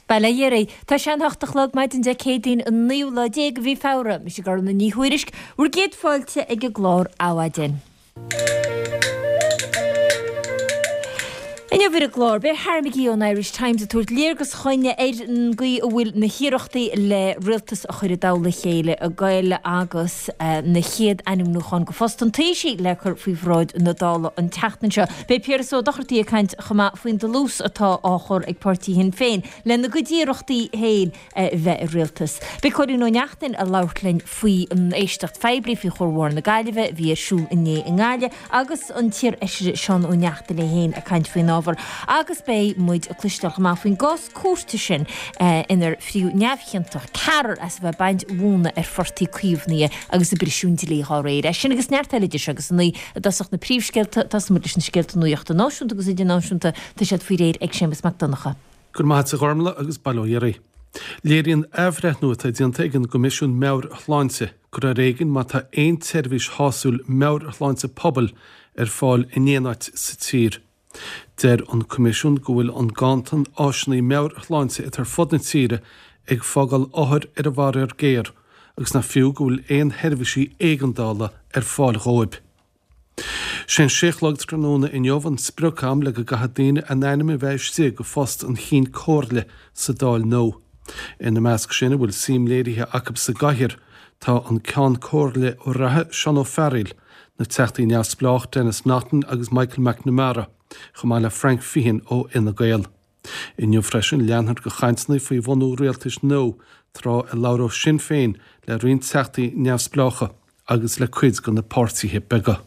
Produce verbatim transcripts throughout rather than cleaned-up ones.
Bala Yeri, tá sean hochtachlog maid in de cédín an níula déag bhí fára, mis gar na níhuiirisk, úr géad fáilte ag a glár áhaidin. Ina bhir a glár, be Harmigí on Irish Times a tuairt léargus choinne éid an gui a bhfuil na hiireachtaí le rialtas a chuir dála chéile a gaile agus na chéad anim nóchan go fostan taoisí le chur faoi bhráid na dála an teachtan seo. Be Pierre so dachartaí a caint chuma faoin de lús atá áchor ag pártaí hin féin le na godíireachtaí héin bheith a rialtas. Be chuirí nó neachtain a láirtlein faoi an éisteacht feibli faoi chorhór na gaiileh bhí a siú inné an gáile agus an tír eisiir seán ó neachtain é héin a caint faoin ábhar. Agus bé muid a cluisteach má faoin gás cuasta sin inar friú neamhcheantach carar as bheith baint bhúna ar fortaí cuomhnaí agus a brisúntilí há réir. Sin agus neartaileidir agus ní dasach na príomhscéalta tas mu leis na scéalta nuíochta náisiúnta agus idir náisiúnta tá siad faoi réir ag sémas Macdonacha. Gur maith sa gharmla agus bailóirí. Léiríonn éibhreath nuair a dionanta ag an Comisiún Meabhar Chláinse gur a réigean má tá aon seirbhís háisiúil Meabhar Chláinse pobal ar fáil in éanaid sa tír. Der an Comisiún go bhfuil an gantan áisinaí Meabhar Chláinse tar fud na tíre ag fágal áthir ar a bhar ar géir agus na fiú go bhfuil éon herbhísí éigeandála ar fáil ghóib. Sin séchlog tróna in jobhan sprocam le go gahadíine a nánime bheith sé go fost an chin córle sa dáil nó. Ina measc sinna bhfuil sim léirithe acab sa gahir tá an cean córle ó rathe Sean O'Farrell na teachtaí neamhspleách Dennis Naughton agus Michael McNamara chumáile Frank Fihin ó ina Gael. I nniu freisin leanthar go chaintsnaí faoi bhonú réaltais nó trá a Laura Sinn Féin le rion teachtaí neamhspleácha agus le cuid go na pártaithe bega.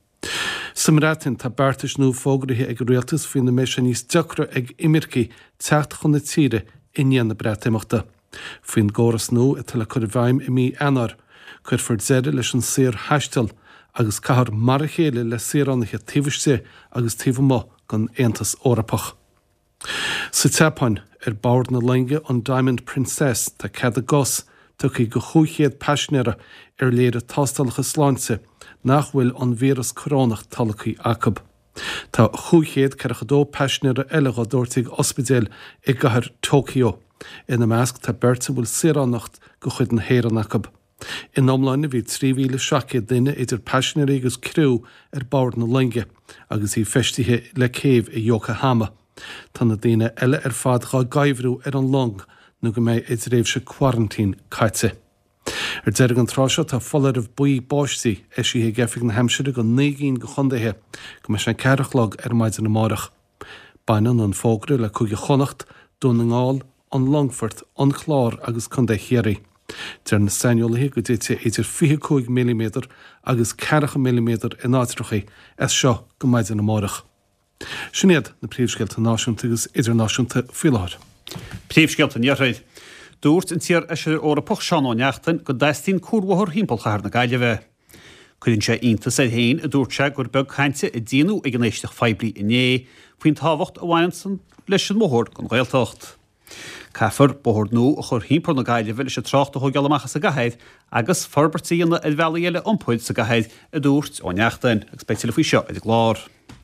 Samrátin tá beartas nó fógrathe ag réaltas faoin na méis níos deacra ag imircí teacht chun na tíre iníon na breitimeachta. Faoin góras nó a tal le chur bhaim i mí anar, chuir for zeire leis an sér heistal agus cahar mar a chéile le sérannacha tíbhaiste agus tíbhamá gan Aontas Eorpach. Sa teapáin ar bord na leinge an Diamond Princess tá cad a gos tuchaí go chúchéad peisneara ar léire tástalcha sláinte nach bhfuil an víras corónach talachaí acab. Tá chúchéad ceirchadó peisneara eile go dúirtaigh ospidéal i gcathair Tokyo. Ina measc tá berta bhfuil sérannacht go chuid an héan acab. In omláine bhí tríhíle seacha duine idir peisnearí agus criú ar bord na leinge agus í feistithe le céimh i Yokohama. Tá na daine eile ar fad gá gaibhrú ar an long nó go méid idir réimh se quarantín caite. Ar deir an tráseo tá follar ah buí báistí eisithe gefig na Hampshire go naogín go chundaithe go me sé ceirichlog ar maidid na márach. Bainan an fógra le chuige chonacht dún na ngáil an Longford an chlár agus chundé chéirí. Der na sainiolaí go dtéite idir fiúcúig milliméter agus cecha milliméter in áitrichaí as seo go maidid na márach. Sinnéad na príomhscéalta náisiúnta agus idirnáisiúnta fiáir. Príomhscéalta nearthaid. Dúirt in tír eisiir Eorpach Seán ó neachtain go daistín cúrmhthir hímpolchar na gaiileh. Cuidann sé ionta sé héin a dúirt se gur beg chainte i dtíanú ag an éisteach feibli inné faoin táhacht a bhain san leis an móthir gon Ghaeltacht. Caafar bóthir nó a chur hímpar na gaiileh leis a trácht a thugealamachchas sa gatheid agus forbartííanna i bhealaile iompóid sa gatheid a dúirt ó neachtain ag spéisiile faoi seo ag glár.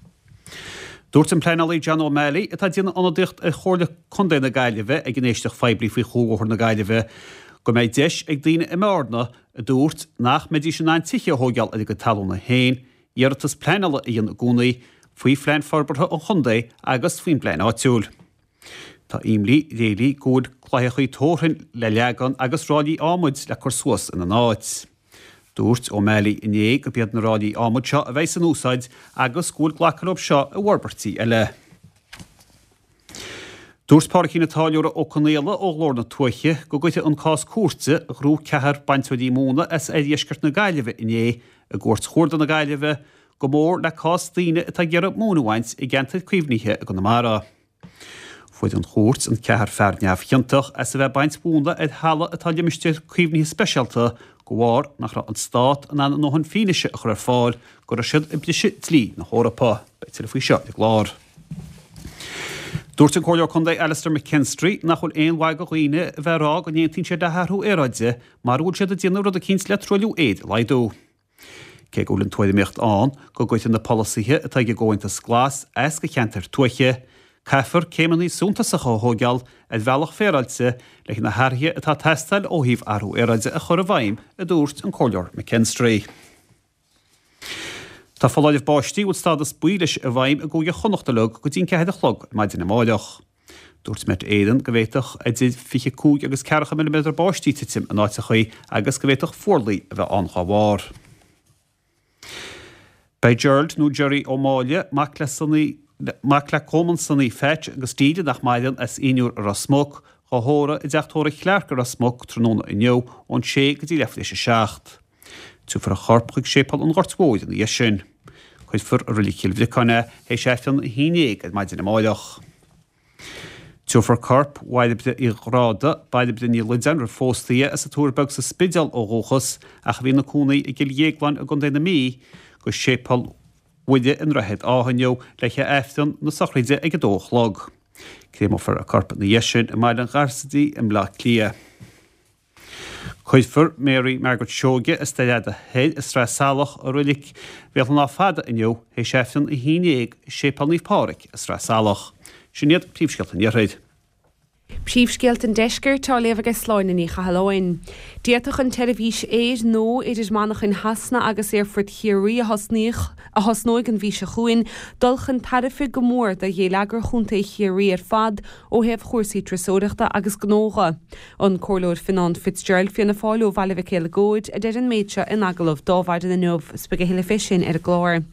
Dúirt an pleanalaí John O'Malley atá déanana anadicht a chóirla chundé na gaiileh ag an éisteach feibli faoi chúgóthir na gaiileh go méid deis ag daine i márna a dúirt nach méidí sin ná tiche thugeal ag go talúna héin, dheartas pleanala í an gúnaí faoi phlean forbartha an chundé agus faoin plean áitiúil. Tá imlí réalaí gúd chláichaí tóirthain le leagan agus rádaí ámuid le chur suas in an áit. Dúirt O'Malley inné go bead na rádaí ámuid seo a bheith an úsáid agus gúil ghlacarób seo a bharbartí eile. Dúirt páircí na táileúra ó Conéala ó glór na tuaiche go goite an cás cuairte a grú cethar baintmhaidí múna as é dhéisceart na gaiileh inné a gúirt chóirda na gaiileh go mór le cás daoine atá gearab múnahhaint i gceantaid cuimhníthe a go na mara. Fuid an chóirt an cethar fear neamhcheantach as a bheith baint búna ag hala atá deimiiste cuimhníthe speisialta go bhhar nach ra an stát an an nóhan fíneise a chur ar fáil gur a siad impliise tlí na Eorpa beitiile faoi seo ag glár. Dúirt an cóileá chundé Alistair McKinstry nach chuil éon mhaid go dhaoine bheith rá go níontín sé dethú éráide mar bhúil siad a déanú rud a cíns le troiliú éad leidú. Cé gúlann tuaidimeocht an go goite na polisíthe atá go ggóintas glás as go cheantar tuaiche Caifar céimení súntasacha thógeal a bhealach férailse le na hairthe atá testáil ó híomh arú éiraide a chur a bhaim a dúirt an choleor McKinstry. Tá foláidir báistí út stádas builis a bhaim a gúige chonachtalog go dtín cehead a chlog maidin na máideach. Dúirt met éan go bhéiteach a dtí fiche cúg agus cecha millimeter báistí titim a náite chuí agus go bhéiteach fórlaí a bheith anchá Bei Gerald nó Jerry ó máile mac le common sannaí feit agus tíide nach maidan as inúr ar a smog go hóra i d deachtóra chlearcar a smog tróna i neo ón sé go dtí leflis a seacht. Tú far a charpchuig sépal an gortmóid an is sin. Chuid fur a rilí cilbhicáine hé séftan hínéig a maidin na máideach. Tú far carp waidibde i gráda baidibde ní lidan ar fóstaí as a túrbeg sa spidal ó róchas ach bhí na cúnaí i gil dhéaghain a gundéna mí go sépal uide in rahead áhanneó leiche eftan na sachraide ag a dóchlog. Créim far a carp na dhéisisin a maid an garsadí im lá clia. Chuid fur Mary Margaret Seoge is staiad a head is stra salach a rulik bheith ná fada inniu hé séftan i hínéig sépal níomh páric is stra salach. Sinnéad príomhscealtan iarraid. Príomhscealtan deisceir tá léamh agus sláinna ní chahalóin. Díatach an televís éid nó idir manach in hasna agus ar furt chiaí a hasníoch a hasnóig an bhí se chuin dulchan tarifi go mór de dhé leagar chunta chiaí ar fad ó hebh chósaí tresóireachta agus gnóga. An córlóir Finan Fitzgerald fianna fáil ó bhaile bheith céile góid a deir an méidse in agalah dámhaid in na nuamh spige héile fisin ar a glóir.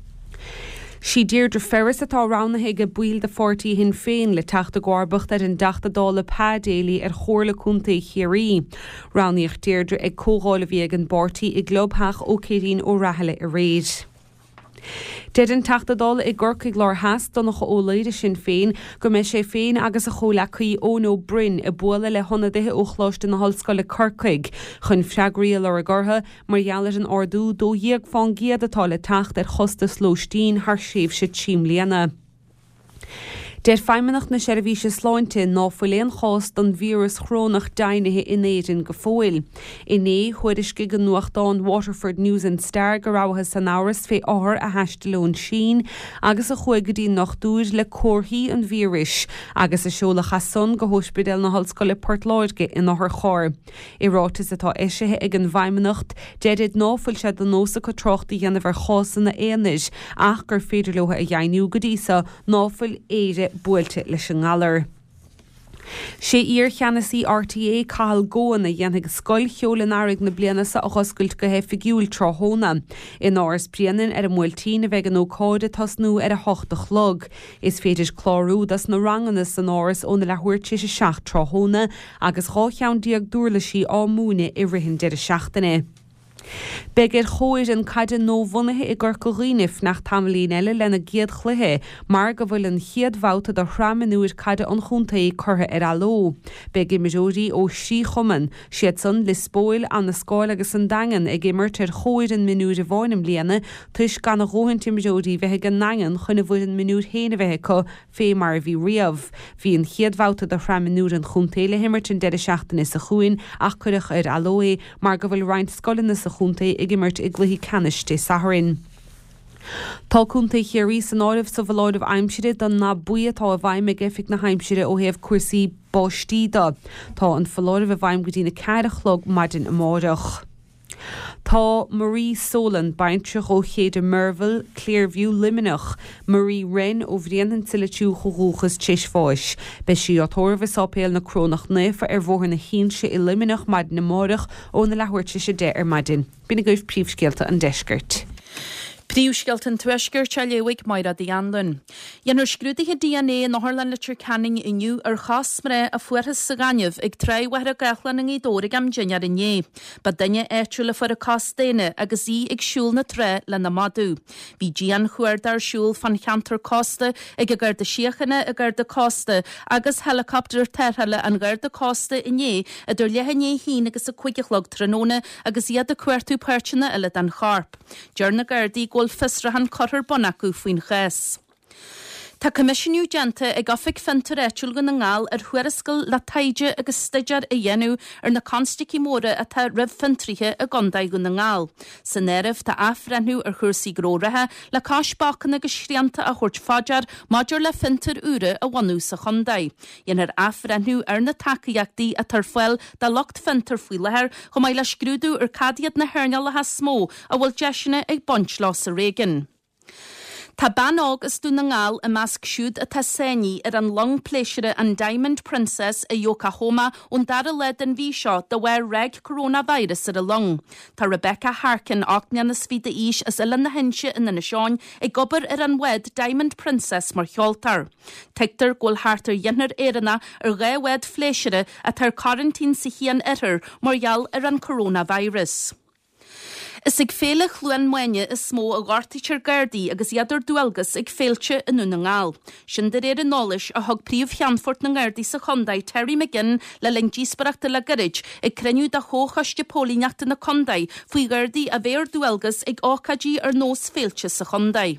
Si Deirdre Ferris atá ránathe go buil de fortí hin féin le teachta gárbacht ar an deachtadála pádéalaí ar chóirla cúnta chiaí. Ránaíocht Deirdre ag cógála bhí ag an bortaí i globthach ó céirín ó rathile a réid. Dead an tachtadal i ggurcaigh lár heas donnach ólaide sin féin go mé sé féin agus a cholachaí ó nó brin i buala le honadithe ó chláiste na hallscoil le Corcaig chun freagraí ar a gurtha mar dhealar an ordú dó dhéag fáin giad atá le tacht ar chosta slóistín thar séomh si tíim léana. Deir feimimeach na seirbhíse sláinte náfuilíon chás don vírus chrónach dainethe in éidirn go fóil. Iné chuirisci go nuachtáin Waterford News and Star go rábhatha san áras fé áthar a heistelón sin agus a chuig go dtí nach dúir le cóirthaí an vírus agus a seola chason go hospidal na hallscoil le Portláirge in áthar chóir. I rátas atá éisithe ag an bhaimimeacht dead náfuil se don nósa go trochtaí dhéanamh ar chásan na éanais ach gur féidirlótha a dhéanú go dísa náfuil éire builte leis an ngalar. sé ír cheannaí R T A cathal góna dhéanana scoil cheolan airigh na blianasa a choscailt go hebh figiúil tráthóna. In áras brianan ar a múiltína bheith an ócáide tasnú ar a hocht a chlog. Is féidir chlárú das na ranganna san áras óna le thuirte sé seach tráthóna agus chácheann diaag dúrla sí á múna i rihin de a seachtainna. Begir choir an caide nó bhunathe i gur goghíineh nach tamlín eile lena giad chluthe, mar go bhfuil an chiad bhauta do chramanúir caide an chuntaí curtha ar aló. Begir miseóí ó sí chuman, siad san le spóil an na scáil agus an dagan ag immert ar choir an minúr a bháinnim líana, tuis gan na róhaintí miseóí bheitthe gan nagan chuna bhfuil an minúr héna bheitthe co fé mar bhí riamh. Bhí an chiad bhauta do chramanúr an chuntaí le himmert an deire seachtain is a chuin ach chuireach ar alóé, mar go bhfuil roint scoilin is a chunta ag immert i gluhí caniste saharin. Tá cúnta chéirí san áibh sa bhláidh aimsire don na buítá a bhaim ag éfik na haimsire ó héobh cuasaí bástída. Tá an fallláidh a bhaim go dtí na cead a chlog maidin amárach. Tá Marie Solan baintre ó chéad Merville, Clearview Liminach, Marie Wren ó bhríanaan tiile tú chorúchas tíis fáis. Be si á tóirmh sapéal na crónach néfa ar bhór na hínse i Liminach maidin amárach ó na lehuiirte sé dé ar maidin. Bína goibh príomhscéalta an deisgurt. Príomhscealtan tuisgur te leigh maira dí anlan. Dhéanú scrúdaithe D N A Northern Literature Canning inniu ar chas mre a fuarthas sa ganamh ag treighhair a gachlan í dóra am dinnear inné. Ba daine étrú le far a cas déine agus í ag siúl na tre le na madú. Bhí Gian chuir ar siúl fan cheantar costa ag a gur de siochanna a gur de costa agus helicopter terthaile an gur de costa inné a dur lehanné hín agus a cuiigechlog tróna agus iad a cuairtú perchina eile an charp. Dearna gurdí ggóil fisrahan cothar bonacú faoin ches. Tá comisioniú genta ag gofig fentar éitiúil gan na ngáil ar chuirascail le taide agus staidir a dhéanú ar na consticí móra a tá rih fentrithe a gandaid gan na ngáil. San éirih tá afrenú ar chuirsaí grórathe le cáisbácan agus srianta a chuirt fáidear maidir le fintar úra a bhainú sa chundaid. Dhéanar afrenú ar na tacaíachtaí a tar foiil dá locht fentar faoi lethir go mbeidh le scrúdú ar cadiad na hairneal lethe smó a bhfuil deisina ag bont lá sa réigean. Tá banog is dún na ngáil a measc siúd a taséní ar an long pléisiire an Diamond Princess a Yokohama ón dar a led an bhí seo de bhhair reg coronavirus ar a long. Tá Rebecca Harkin achnean na svíide ís as ilan na hinse in na seáin ag gobar ar an wed Diamond Princess mar cheoltar. Teictar ghfuil hartar dhéanar éireanna ar gha wed pléisiire a tar quarantín sa hían itir margheall ar an coronavirus. Is ag féle chluan muine is smó a ghartíir gardaí agus iadidir dúalgas ag féilte inú na ngáil. Sin de réir an nólis a thug príomh cheanfort na gardaí sa chundaid Terry McGinn le lingdísparachta le garid ag creniu de chóchaiste pólíneachta na chundaid faoi gardaí a bhéir dúalgas ag ácadí ar nós féilte sa chundaid.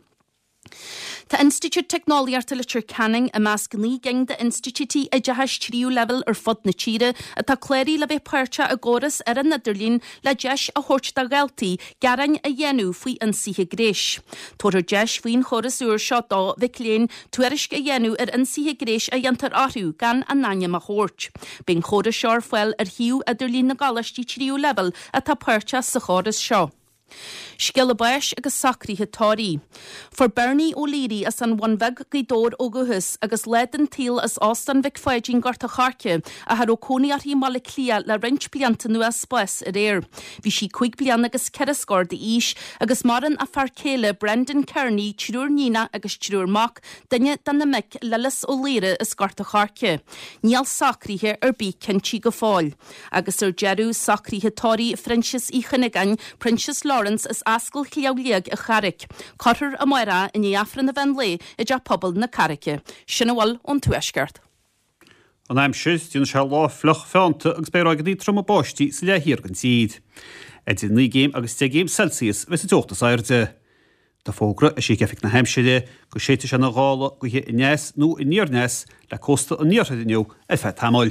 Tá Institute Technology Artilature Canning a measc ní gang de Institute a dehas tríú level ar fod na tíre a tá cléirí le bheith páirte agóras ar an Nidirlín le deis a thuirt da gailtaí gearainn a dhéanú faoi an síthe gréis. Tuair deis faoin choras úr seo dá bheith léin tuairisc a dhéanú ar an síthe gréis a dhéantar áthú gan a naine a chóirt. Bín choras seoir foiil ar hiú Idirlín na galistí tríú level a tá páirte sa choras seo. Scial bais agus sacríthe táí. For Bernie O'Leary as an bhainbeg gaidór óguthus agus ledan tíl as ástan vic fáidín garta charce a har ó cóníartí mala clia le rint blianta nua spes a réir. Bhí si chuig blian agus ceirascór de ís agus maran a farcéile Brendan Kearney trúr nína agus trúr mac danne dan na mic lelas O'Leary is garta charce. Níal sacríthe ar bí cintí go fáil. Agus ar Jeru sacríthe táí Francis í Chinigan, Princess Lawrence is ascail chliaugléag a charic. Cartar a maira in iafran na bhain lé i d pobl na carice. Sinna bhil ón tuaisceart. An aim siús dún se lá fluch fánta agus béir agadí trom a báistí sa le hir gan siad. Edin ní géim agus te géim Celsius vis a teachtas airde. Tá fógra a sé cefic na heimside go séite se na gála go hé inés nó i níornes le costa a níorthadinniu a feit hamáil.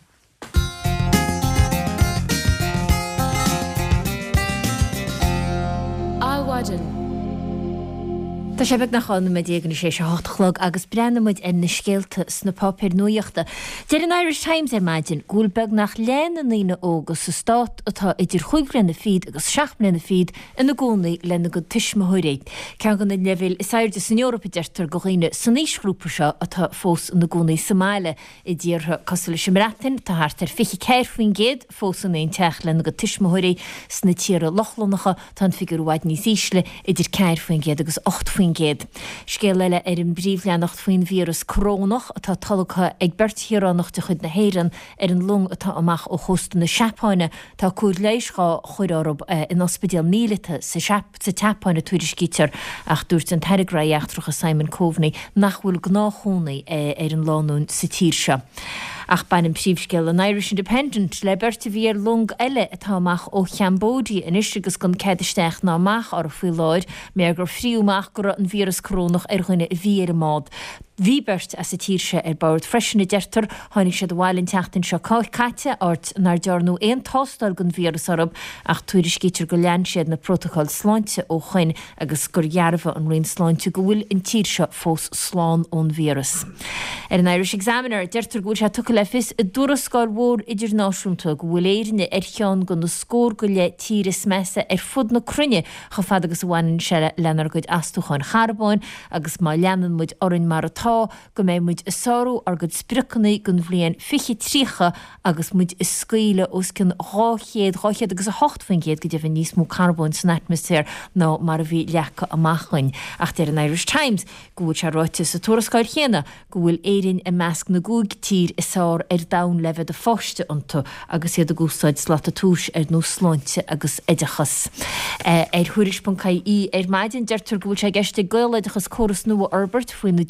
Tá sé beh nach chána me dégan sé se hátachlog agus brennamid in na scéalta sna papir nuíochta. Deir an Irish Times ar maidin gúil beg nach léna nína ógus sa stát atá idir chuig lena fíd agus seach lena fíd ina gcónaí lena go tuisma thuiréid. Cean gan na lefuil is airde san Eorpa deirtar go chéine san níosgrúpa seo atá fós na gcónaí Somáile i ddíortha cosúla simrátain tá thart ar fichi ceir faoin géad fós an éon teach lena go tuisma thuirí sna tíara lochlanacha tá figur bhaid níos ísle idir ceir faoin géad agus ocht faoin géad. Scéal eile ar an bríomhleannacht faoin vírus corónach atá talacha ag berthiaránach de chud na héireann ar an lung atá amach ó chósta na seapáine tá cúr léisá chuir orb in ospidéal mílite sa teapáine tuairiscítear ach dúirt an teirigráíachtracha Simon Coveney nach bhfuil gnáthónaí ar an lánún sa tír seo. Ach ban an príomhscéal an Irish Independent le berta bhí ar lung eile atá amach ó Cheambódí in istegus gon ceidisteach ná amach ar faoi láid mé gur friúmach gur an vírus corónach ar chuine bhí ar mád. Bhí bert as sa tíirse ar bord freisinna deirtar tháinig sé bhhailinn teachtain seo caite ort nar dearnú éon tástal gon vírus orb ach tuairiscítear go lean siad na protocol sláinte ó chuin agus gur ghearbh an rion sláinte go bhfuil in tír seo fós slán ón vírus. Ar an Irish Examiner deirtar gúil se tucha le fis i dúrascáil mhór idirnáisiúnta go bhfuil éirinne ar cheann go na scór go le tíras measa ar fud na crunne cho fad agus bhhainn se lenar goid astúcháin charbáin agus má leanan muid orann mar atá go mé muid is sáú ar go spricnaí gon bhblion fichi trícha agus muid is scaoile os cin ráchéad ráchéad agus a hocht faoin géad go dtí bhíon níos mó carbón san atmosfér ná mar a bhí lecha amachchain. Ach ar an Irish Times go bhfuil se ráite sa tuarascáil chéana go bhfuil éirin i measc na gúig tír is sár ar dam lefad a fáiste antu agus iad a gúsáid slata túis ar nó sláinte agus idechas. Ar thuiris.caí ar maidin deirtar go bhfuil se gceiste goileidechas choras nua Albert faoin na dúrach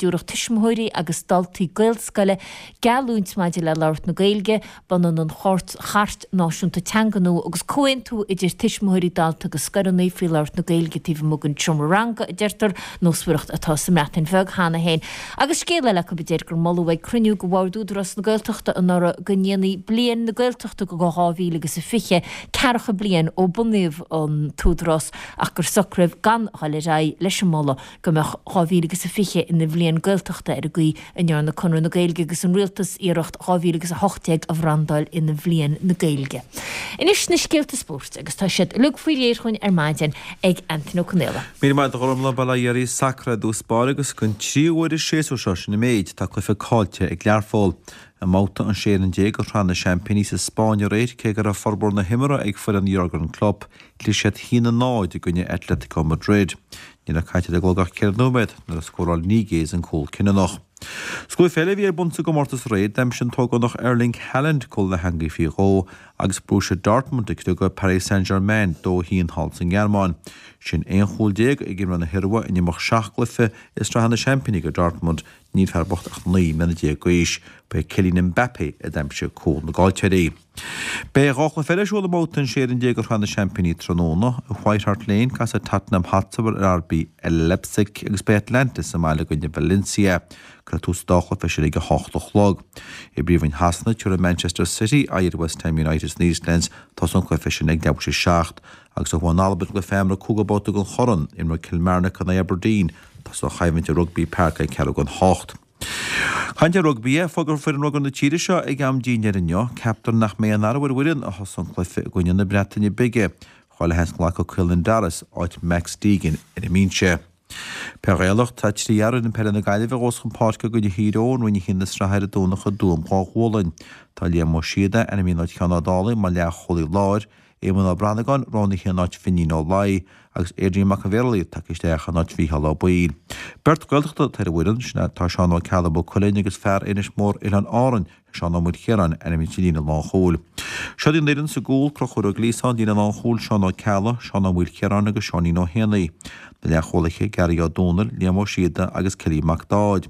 tiismthirí agus daltaí gailscoile gealúint maidide le labhart na Gaeilge ban an chort chart náisiúnta teanganú agus coin tú idir tiismthirí dalta agus scarannaí fí labhart na Gaeilge tíh mugann Tromoranga a deirtar nósfuireacht atá sa metain bheg hána héin. Agus scéile le go bedéir gur mollhhaid cruniú go bhharúdras na Gaeltachta an nora gnéanaí blian na Gaeltachta go gáhíle agus sa fiche cearcha blian ó buníomh an túdras ach gur socribh gan chaile ra leis an molla go meach gáhíle agus sa fiche ina bblion Gaeltachta ar a gaí in near na Conradh na Gaeilge agus an rialtas iirecht gáhíle agus a hochtéag a bhrandáil ina bblion na Gaeilge. Inis na scéalta sport agus tá siad lug faoi réir chuin ar maidin ag Anthony O'Connell. Mí maid chomla balla dhéirí sacra dús báragus gon tríúir is séú seos na méid tá clufa cáilte ag learfáil a máta an séan dé go ranna champaní sa Spáine réir cé gur a forbor na himara ag fu an Jurgen Klopp lí siad hína náid i gunne Atletico Madrid. Ní na caiite a glogach ceir nóméid nar a scóráil ní géas an cúl cinna nach. Scúi féile bhí ar bunta go mórtas réid dem sin tóga nach Erling Haaland cúil na hangaí fí ró agus Borussia Dortmund ag go Paris Saint-Germain dó híon hall san Gearmáin. Sin éon chúil déag ag gimran na hirwa in imach seachglyfa is tra hanna champaní go Dortmund ní fearbocht ach ní mena dé gois be Kylian Mbappé a dempse cúil na gáilteí. Bé ráchla féile siúla mótan séan dé go ranna champaní tróna a White Hart Lane cas a Tottenham Hotspur ar R B Leipzig agus be Atlantis sa máile gonne Valencia gur tús dácha fe sé ige háchtach log. I bríomhain hasna tuair a Manchester City a iad West Ham United Níoslands tá son chu fesin ag deb sé seacht agus a bháin albert le fémra cúgabáta gon choran in mar Kilmarnock an Aberdeen tá so chaimhaint a rugby park ag ceú gon hácht. Chainte rugby fogur fu an rugan na tíide seo ag am díine inneo, captain nach mé an arhar bhuiin a hosan clufa gine na Bretainine bige, cháile hens le go Cuilan Daras áit Max Deegan in a mínse. Peréalach taití jaran in pena gaiileh os chun páca go híón roiine chin na strathir dúnach a dúm cháhólainn, Tá lé mar siada ana mí náid cheannadála má le cholí láir, éman á Branagán rána chin náid finí á lai agus éidir mac bhélaí takeiste a náid fhí lá buí. Bert goilachta tar bhuiin sinna tá seán á cealabó choléine agus fear inis mór il an áran seán mu chearan ana mí tína lá chóil. Seadín éan sa gúil crochúir a glíán dína lá chóil seán á ceala seán bhfuil chearán agus seaní nó héanaí. Na le cholacha garí á dónar léamó siada agus ceíach dáid.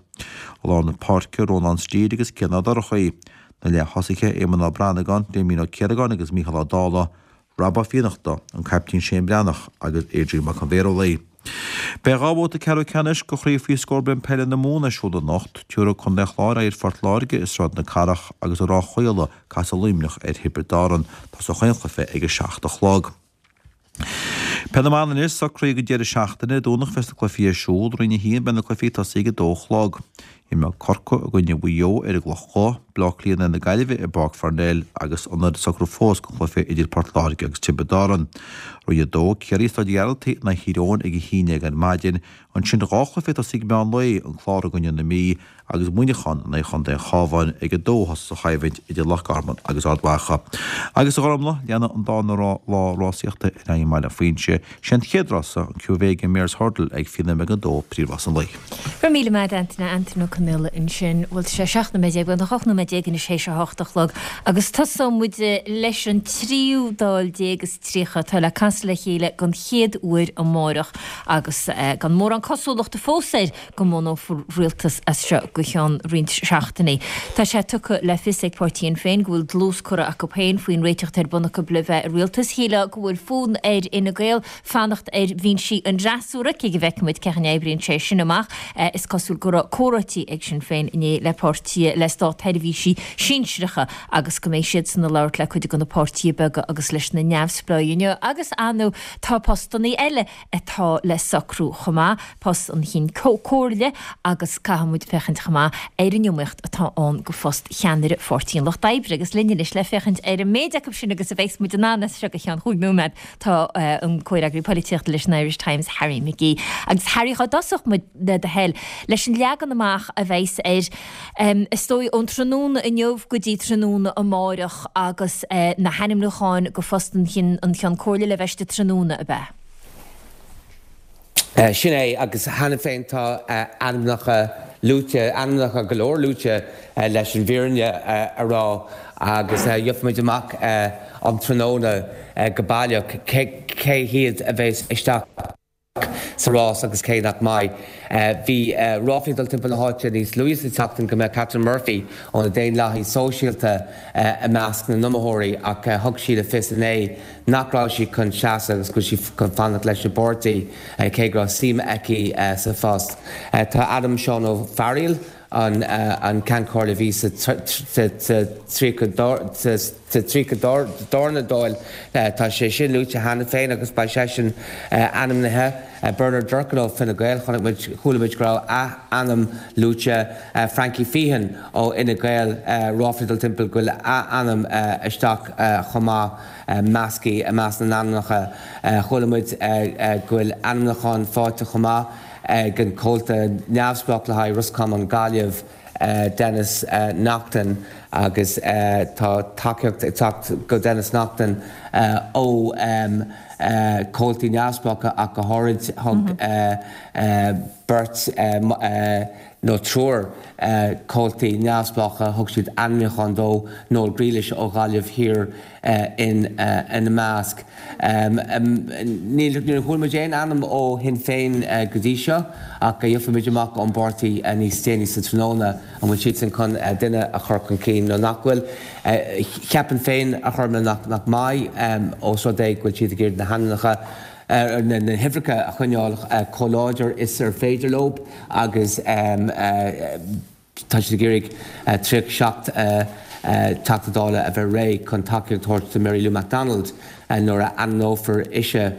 Ó na páce Rónán Stíad agus cinna darchaí. Na le hosacha éman á Branagán dé mí cearagán agus míchal á dála rabba fianachta an captain sé breannach agus éidir mac an bhérólaí. Bé gábóta ceú cenis go chríomh fí scórbin pelle na móna siúda nacht, túra chun le chláir ar fortláirge is rád na carach agus a rá chuile cas a líimneach ar hibridáran tá so chuinchafe ag seaachta chlág. Penamánan is sa crí go déir seachtainna dúnach festa clufií siúd roiine híon benna clufií tá sige dóchlág. I me corco a gine bhuió ar a glochá, blochlíonna na gaiileh i bag farnéil agus anad sacrú fós go chlufi idir portláirge agus tibedáran. Roiad dó ceirí tá dhealtaí na híróin ag híine an maidin an sin ráchlufi a sig meán lei an chlára gonne na mí agus muinechan na chun den cháhain ag dóhas sa chaimhaint idir lechgarman agus ádhacha. Agus a gharmla leanana an dána lá ráíochta in a meile faoinse sin chéadrasa an ciúvéige mérs hordal ag fina me an dó príomhas an lei. Fu míle meid Anthony Anthony O'Connell in sin bhfuil sé seachna méid bhain chona méid ag in sé sé háachtalog agus tasá muide leis an tríúdáil dégus trícha tá le cas le chéile gan chéad uair an mórach agus gan mór an cosúlacht a fósaid go móna rialtas as se go chean rint seachtainna. Tá sé tucha le fisigh páirtíon féin gohfuil dlúscura a go péin faoin réiteach tar buna go blibheith rialtas chéile go bhfuil fún éir ina gail fannacht ar bhín si an rasúra ag go bheicimiid cechan éibríonn sé sin amach is cosúil go córatí ag sin féin iné le pártí le stá televísí sínsreacha agus go mééis siad san na leir le chuide go na pártí bega agus leis na neamhspláine agus anú tá postannaí eile atá le sacrú chomá post an hín cóirle agus cahamúid fechant chomá ar an jommecht atáón go fost cheanir fortíín loch daibre agus linne leis le fechant ar a méideach sin agus a bhééis mu nána se go chean chuig múmed tá an choiragrí políocht leis na Irish Times Harry McGee agus Harry cha dasach mu de de hell leis an legan amach a bhééis ar um, istói ón tróna in jobh go dtí tróna a máireach agus uh, na henimnúcháin go fostan chin an chean cóirle le bheiste tróna a bheith. Uh, sin é agus hena féin tá uh, anamnacha lúte anamnacha golóir lúte uh, leis an bhíorne uh, ará agus uh, dheofmuid amach uh, an tróna uh, go bailach cé hiad a bheits isteach sa rás agus céadach mai. Bhí ráfiúdal timp na háte níos Louis tatan go me Catherine Murphy ón a déon láthí sóisialta a measc na numathirí ach thug siad a fis in é nachrá si chun seasa agus go si chun fannach leis na bortaí cégrá sima eici sa fast. Tá Adam Sean ó Farriil an an can cóla ví trí dorna dóil tá sé sin lúte hena féin agus ba sé sin anam nathe Bernard Durcan ó finna gail chunig chulamid grá a anam lúte Frankie Feehan ó ina gail ráfidal timppel goil a anam isteach chomá meascí a meas na anamnacha chulamid goil anamnachán fáte chomá gan cóilta neamhsplach le haid Roscom an Gaillimh Dennis Naughton agus tá takeíocht go Dennis Naughton ó cóiltaí neamhsplacha ach go háirid thug Bert nó trúr cóiltaí neamhsplacha thug siad anmíochan dó nó grílis ó Gaillimh hir in na measc. Níl chuilma déan anam ó hin féin go dtí seo ach go dhéofa amach an bortaí níos téanaí sa tróna an bhfuil siad san chun duine a chur chun cín nó nachhfuil cheapan féin a churna nach mai ó seo é bhfuil siad a géir na hananacha na hifricha a chuneáil choláidir is ar féidirlób agus tá sé géirigh trí seacht tatála a bheith ré chun takeíocht tuairt Mary Lou MacDonald nuair a anófar ise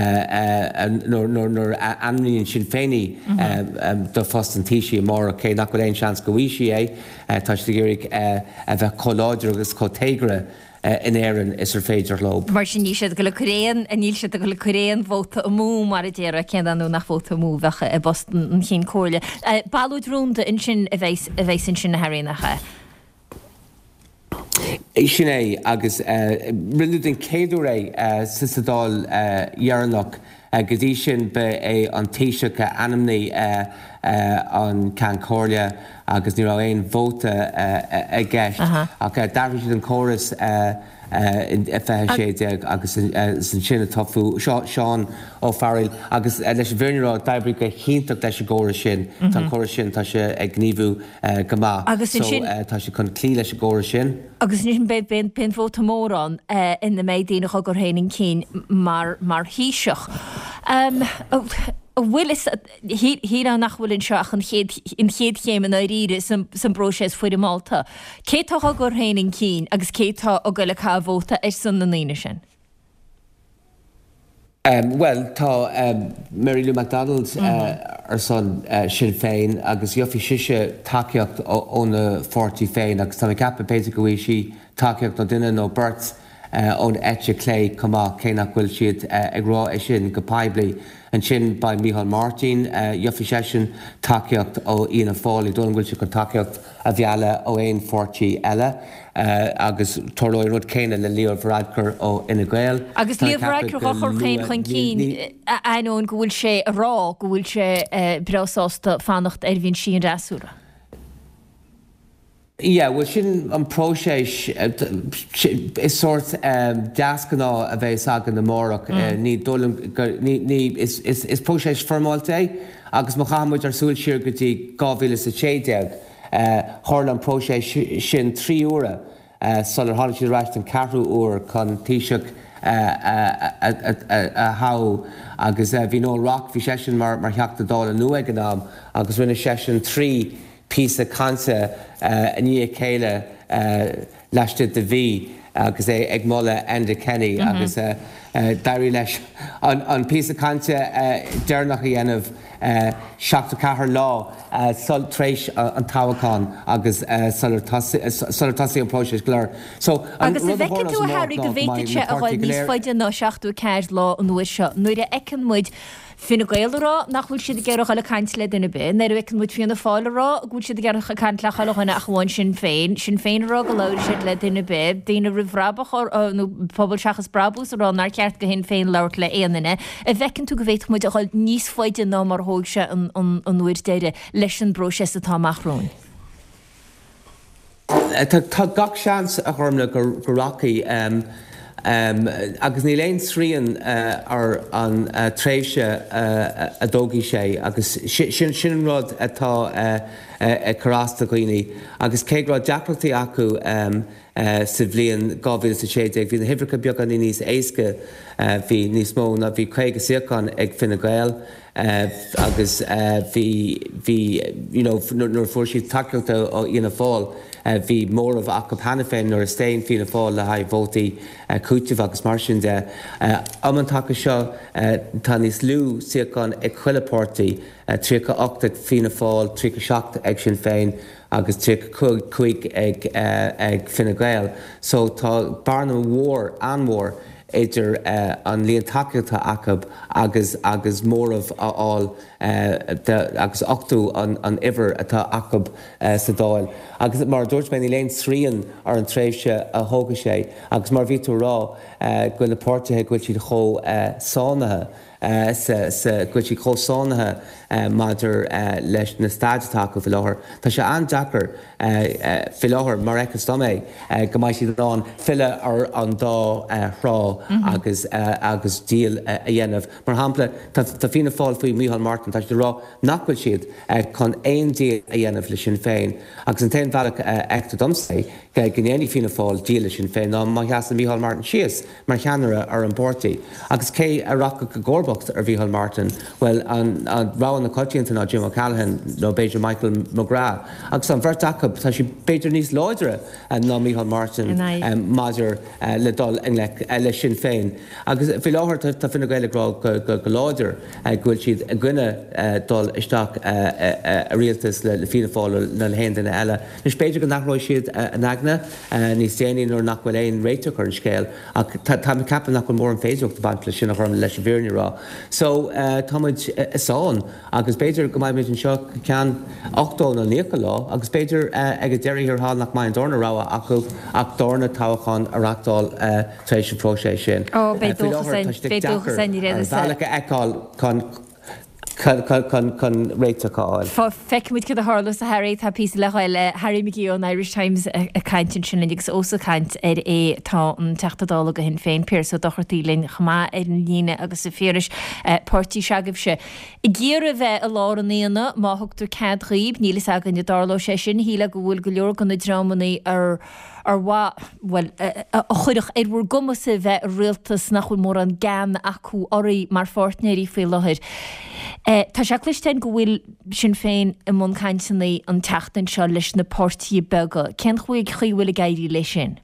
nuair anmíonn sin féinní do fust an tíisi mór cé nach go éon seans go bhí si é tá sé géirigh a bheith choláidir agus chotéigre in éan is ar féidir lob. Mar sin ní siad go le choréan a níl siad go le choréan bhóta a mú mar a déar a ceanú nach bhóta mú bhecha i Boston an chin cóirle. Bailúd rúnta in sin a bheith sin sin na haínacha. É sin é agus rinne den céadú é sa sadáil dhearnach go dtí sin be é an téiseacha anamnaí an can cóirle agus ní rá éon bhóta a gceist ach darbhí siad an córas fethe sé agus san sinna tofu Seán ó Farriil agus leis bhirnará daibrí go chiintach leis ggóra sin tá córa sin tá sé ag gníomhú go má tá sé chun clí leis ggóra sin. Agus ní be ben pen bhóta mórrán ina méid daoine gur héanaan cín mar híiseach. bhfuil is hí an nachhfuiln seach in chéad chéime na ríre san broses fuidir i Malta. Cétá gur héanaan cín agus cétá a go le cábhóta is san na naine sin? Um, well, tá um, Mary Lou MacDonald mm-hmm. uh, ar son uh, sin féin agus dheofaí siise takeíocht ó na fortí féin agus tá cappa péidir go bhfuil si takeíocht nó duine nó burt ón eite clé cumá cé nach bhfuil siad ag rá é sin go paibli an sin ba Micheál Martin dheofaí sé sin takeíocht ó Íona Fáil dúin bhfuil si go takeíocht a bheala ó éon fortí eile. Uh, agus torlóir rud céine le Leo Varadkar ó ina Gael. Agus Leo Varadkar go chur chéim chun cín aón go bhfuil sé a rá go bhfuil sé breásta fannacht ar bhín sin rasúra. Yeah, well sin an próséis is sort um, deascaná a bheith agan na mórach mm. ní dólam ní is is is próséis formáilte agus mo chamuid ar súil siar gotí gáhíle sa chéideag. Thir an próséis sin trí úra sular tháinig siad ráist an ceathrú úr chun taoiseach a há agus bhí nó rock bhí sé sin mar theachta dála nua ag an am agus rinne sé sin trí písa cansa a ní chéile leiste de bhí agus é ag molla Enda Kenny agus dairí leis an písa cansa dearnach a dhéanamh seachta cethir lá sul tréis an táhaáin agus sulartasí an próisis glár. Agus a bheice tú hairí go bhhéite a bhfuil níos fáide ná seachtú ceir lá an nuair seo, nuair a ecin muid finna gailrá nach bhfuil siad gearach le caiint le duine be, na ecin muid fionna fáilerá, gúil siad gearach caiint le chailechna a chháin sin féin, sin féinrá go leir siad le duine be, daoine rihrabach nó pobl seachas brabús ará nar ceart go hin féin leirt le éanaine, a bhecinn tú go bhéit muid a chuil níos fáide ná mar thóg se an nuair déire leis an broses atá amachrún. Tá gach seans a chumna go rachaí Um, agus ní léon srían uh, ar an uh, tréimhse uh, a dógaí sé, agus sin sin rud atá uh, uh, carrásta gooine, agus céad deacrachtaí acu um, uh, sa bhliain two thousand eighteen, bhí na hifricha beag an níos éasca uh, bhí níos mó na bhí chuige siacán ag Fine Gael, uh, agus uh, bhí bhí you know, nuair fuair siad takeíochta ó ina fáil. Bhí mór of acu hena féin nuair a stéin fianna fáil le haidh vótaí cúitimh agus mar sin de. Am an take seo tá níos lú siacán ag chuilepórtaí tríocha ochta fianna fáil, tríocha seachta ag sin féin agus tríocha chuig ag ag Fine Gael. So tá barna mhór anmhór idir uh, an líon takeíochta acab agus agus mór of áil uh, agus ochtú an, an iver atá acab uh, sa dáil. Agus mar dúirt mé ní léon srían ar an tréimhse a thóga sé, agus mar bhí tú rá uh, go le pórtathe goil siad chó uh, sánathe uh, sa, sa goil siad chó sánathe uh, maidir uh, leis na stáidetá go fi láthair. Tá sé an deacair uh, uh, fi láthair mar ecas domé uh, go mbeidh siad an fille ar an dá uh, rá mm-hmm. agus uh, agus díal uh, a dhéanamh. Mar hampla tá fianna fáil faoi Micheál Martin, tá sé rá nachfuil siad uh, chun éon díal a dhéanamh le sin féin. Agus an téan bhealach eachta domsa go gnéanaí fianna fáil díal sin féin ná má cheas an Micheál Martin síos mar cheanara ar an bórtaí. Agus cé a racha go gcórbachta ar Micheál Martin, well an rá na coitianta ná Jim O'Callaghan nó beidir Michael McGrath. Agus an bhirt acu tá si beidir níos láidre ná Micheál Martin maidir le dul le sin féin. Agus fi láthir tá Fine Gael rá go láidir ghfuil siad a gcuine dul isteach a rialtas le fianna fáil na le héanana eile. Nus beidir go nachróid siad an agna níos déanaí nó nach bhfuil éon réiteach ar an scéal ach tá me capan nach bhfuil mór an féideocht bant le sin nach leis bhíorne rá. So táid isáin agus beidir go mbeidh an seo cean ochtó na líocha lá, agus beidir ag a deirí ar hall nach maith an dorna rá acu ach dorna táhachan arachtáil trééis sin próséis sin. Ó bédóchas san réad bhealacha eáil chun chun réiteáil. Fá feicimiid go a hálas a Harry tá pí leáile Harry McGee an Irish Times a caiintin sin agus ósa caiint ar é tá an teachtadála go hin féin Pierce ó dochirtílinn chamá ar an líine agus sa féris pártí seagah se. I ggéar a bheith a lá an éana má thugtar cad riomh nílas agan de dárló sé sin híle go bhfuil go leor gan na drámaní ar ar bhá well a chuireach éadhúair gomasa bheith rialtas nach chuil mór an gan acu orí mar fortnéirí fé láthir. Tá seaclistein go bhfuil sin féin i món cainsannaí an teachtain seo leis na pórtaí bega. Cean chuig chuí bhfuil a gaiirí lei sin?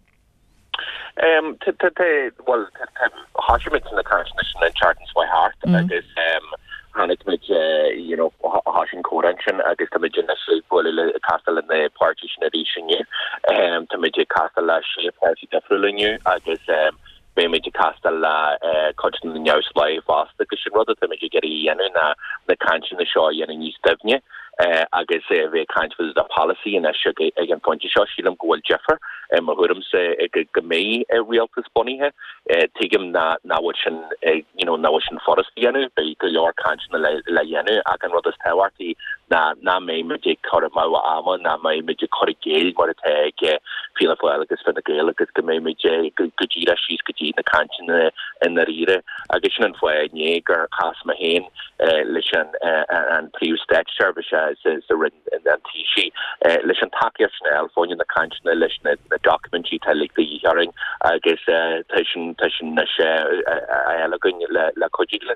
Well, háisiid na cainsanna sin an chartans by heart agus hannig mit you know hashin correction agus ta mit na le castle in the partition edition ye um ta mit castle la shape party ta frulinyu agus um be mit castle la coaching the news live fast the should rather ta mit get yenu na the cantion the show yenu ni stevnye uh agus uh, ve kind of the policy and should again point show shilam goal jeffer um hurum se gmei a real to bunny he tigim na na wachin you know na wachin forest yenu be go your cantion la yenu agan rodas tawarti na na me mit korma ama na me mit korigel what it take feel for agus for the girl agus gmei mit gujira she's gujira na cantion in the rire agus an foi neger has ma hen lishan and pre state service is the written and then tishi lishan takia snell for in the cantion lishan the document she tell like the hearing agus tashin tashin na I lagun la kojiglan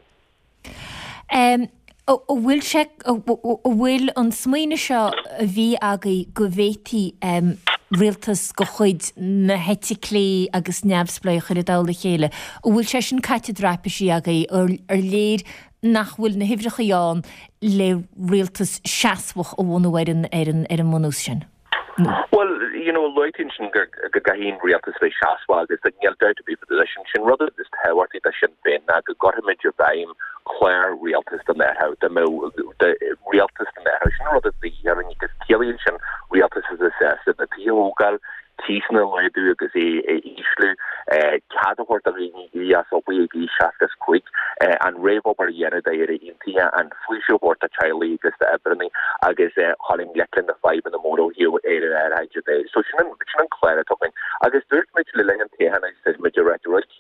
um ó bhfuil se bhfuil an smaoine seo a bhí agaí go bhhéití rialtas go chuid na heiti clé agus neamhsplé chuir a dála chéile. ó bhfuil sé sin caite drapaisí agaí ar léir nach bhfuil na hifrecha jáán le rialtas seaasmhach ó bhhain ar an ar an mnús sin. Well, you know, loitinchen gahin realtas ve shaswag is that yell to be for the shin rather this tawarti that shin ben na got him at your baim clear realtas the net how the the realtas the net how shin rather the having this killian realtas is assessed that the tiogal tisna ledu agus e islu eh cadhort a ri so we be shaftas quick and rave over yena da ere intia and flisho bort a child agus the ebrani agus halling lekin the five in the moto here ere I so shin shin clear talking agus dirt mit le lengen te han I says mit director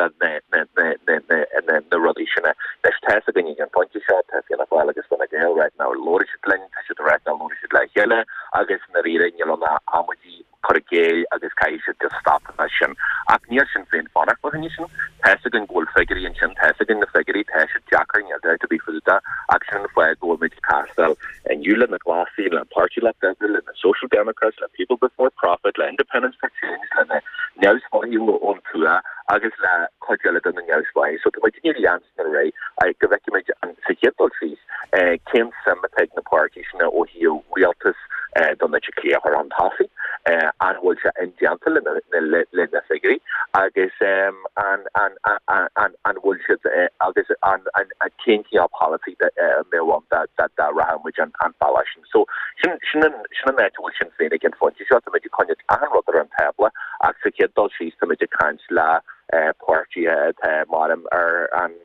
na na na na na na na rodishna there's test again you point shot test in a while agus when I go right now Lord should line should right now Lord should like yella agus na rira you know na amudi corgay agus kai should just stop mission acniation fin fanak position test again goal figure in chin test again the figure test jacker you there to be for the action for goal with castle and you let the glassy and party like that the social democrats like people before profit like independence for change and now for you on to agus la codile dun an jauswai so to continue the answer right I give recommend an security fees uh came some take the party na o hiu realtus uh done the clear around halfy uh and will in gentle in the in the figure agus um and and and and and will should agus and and a changing of policy that uh may want that that that round which and and balance so shouldn't shouldn't shouldn't that we should say again for you shot to make contact and rather on table execute those she's to make cancel uh party at uh madam or and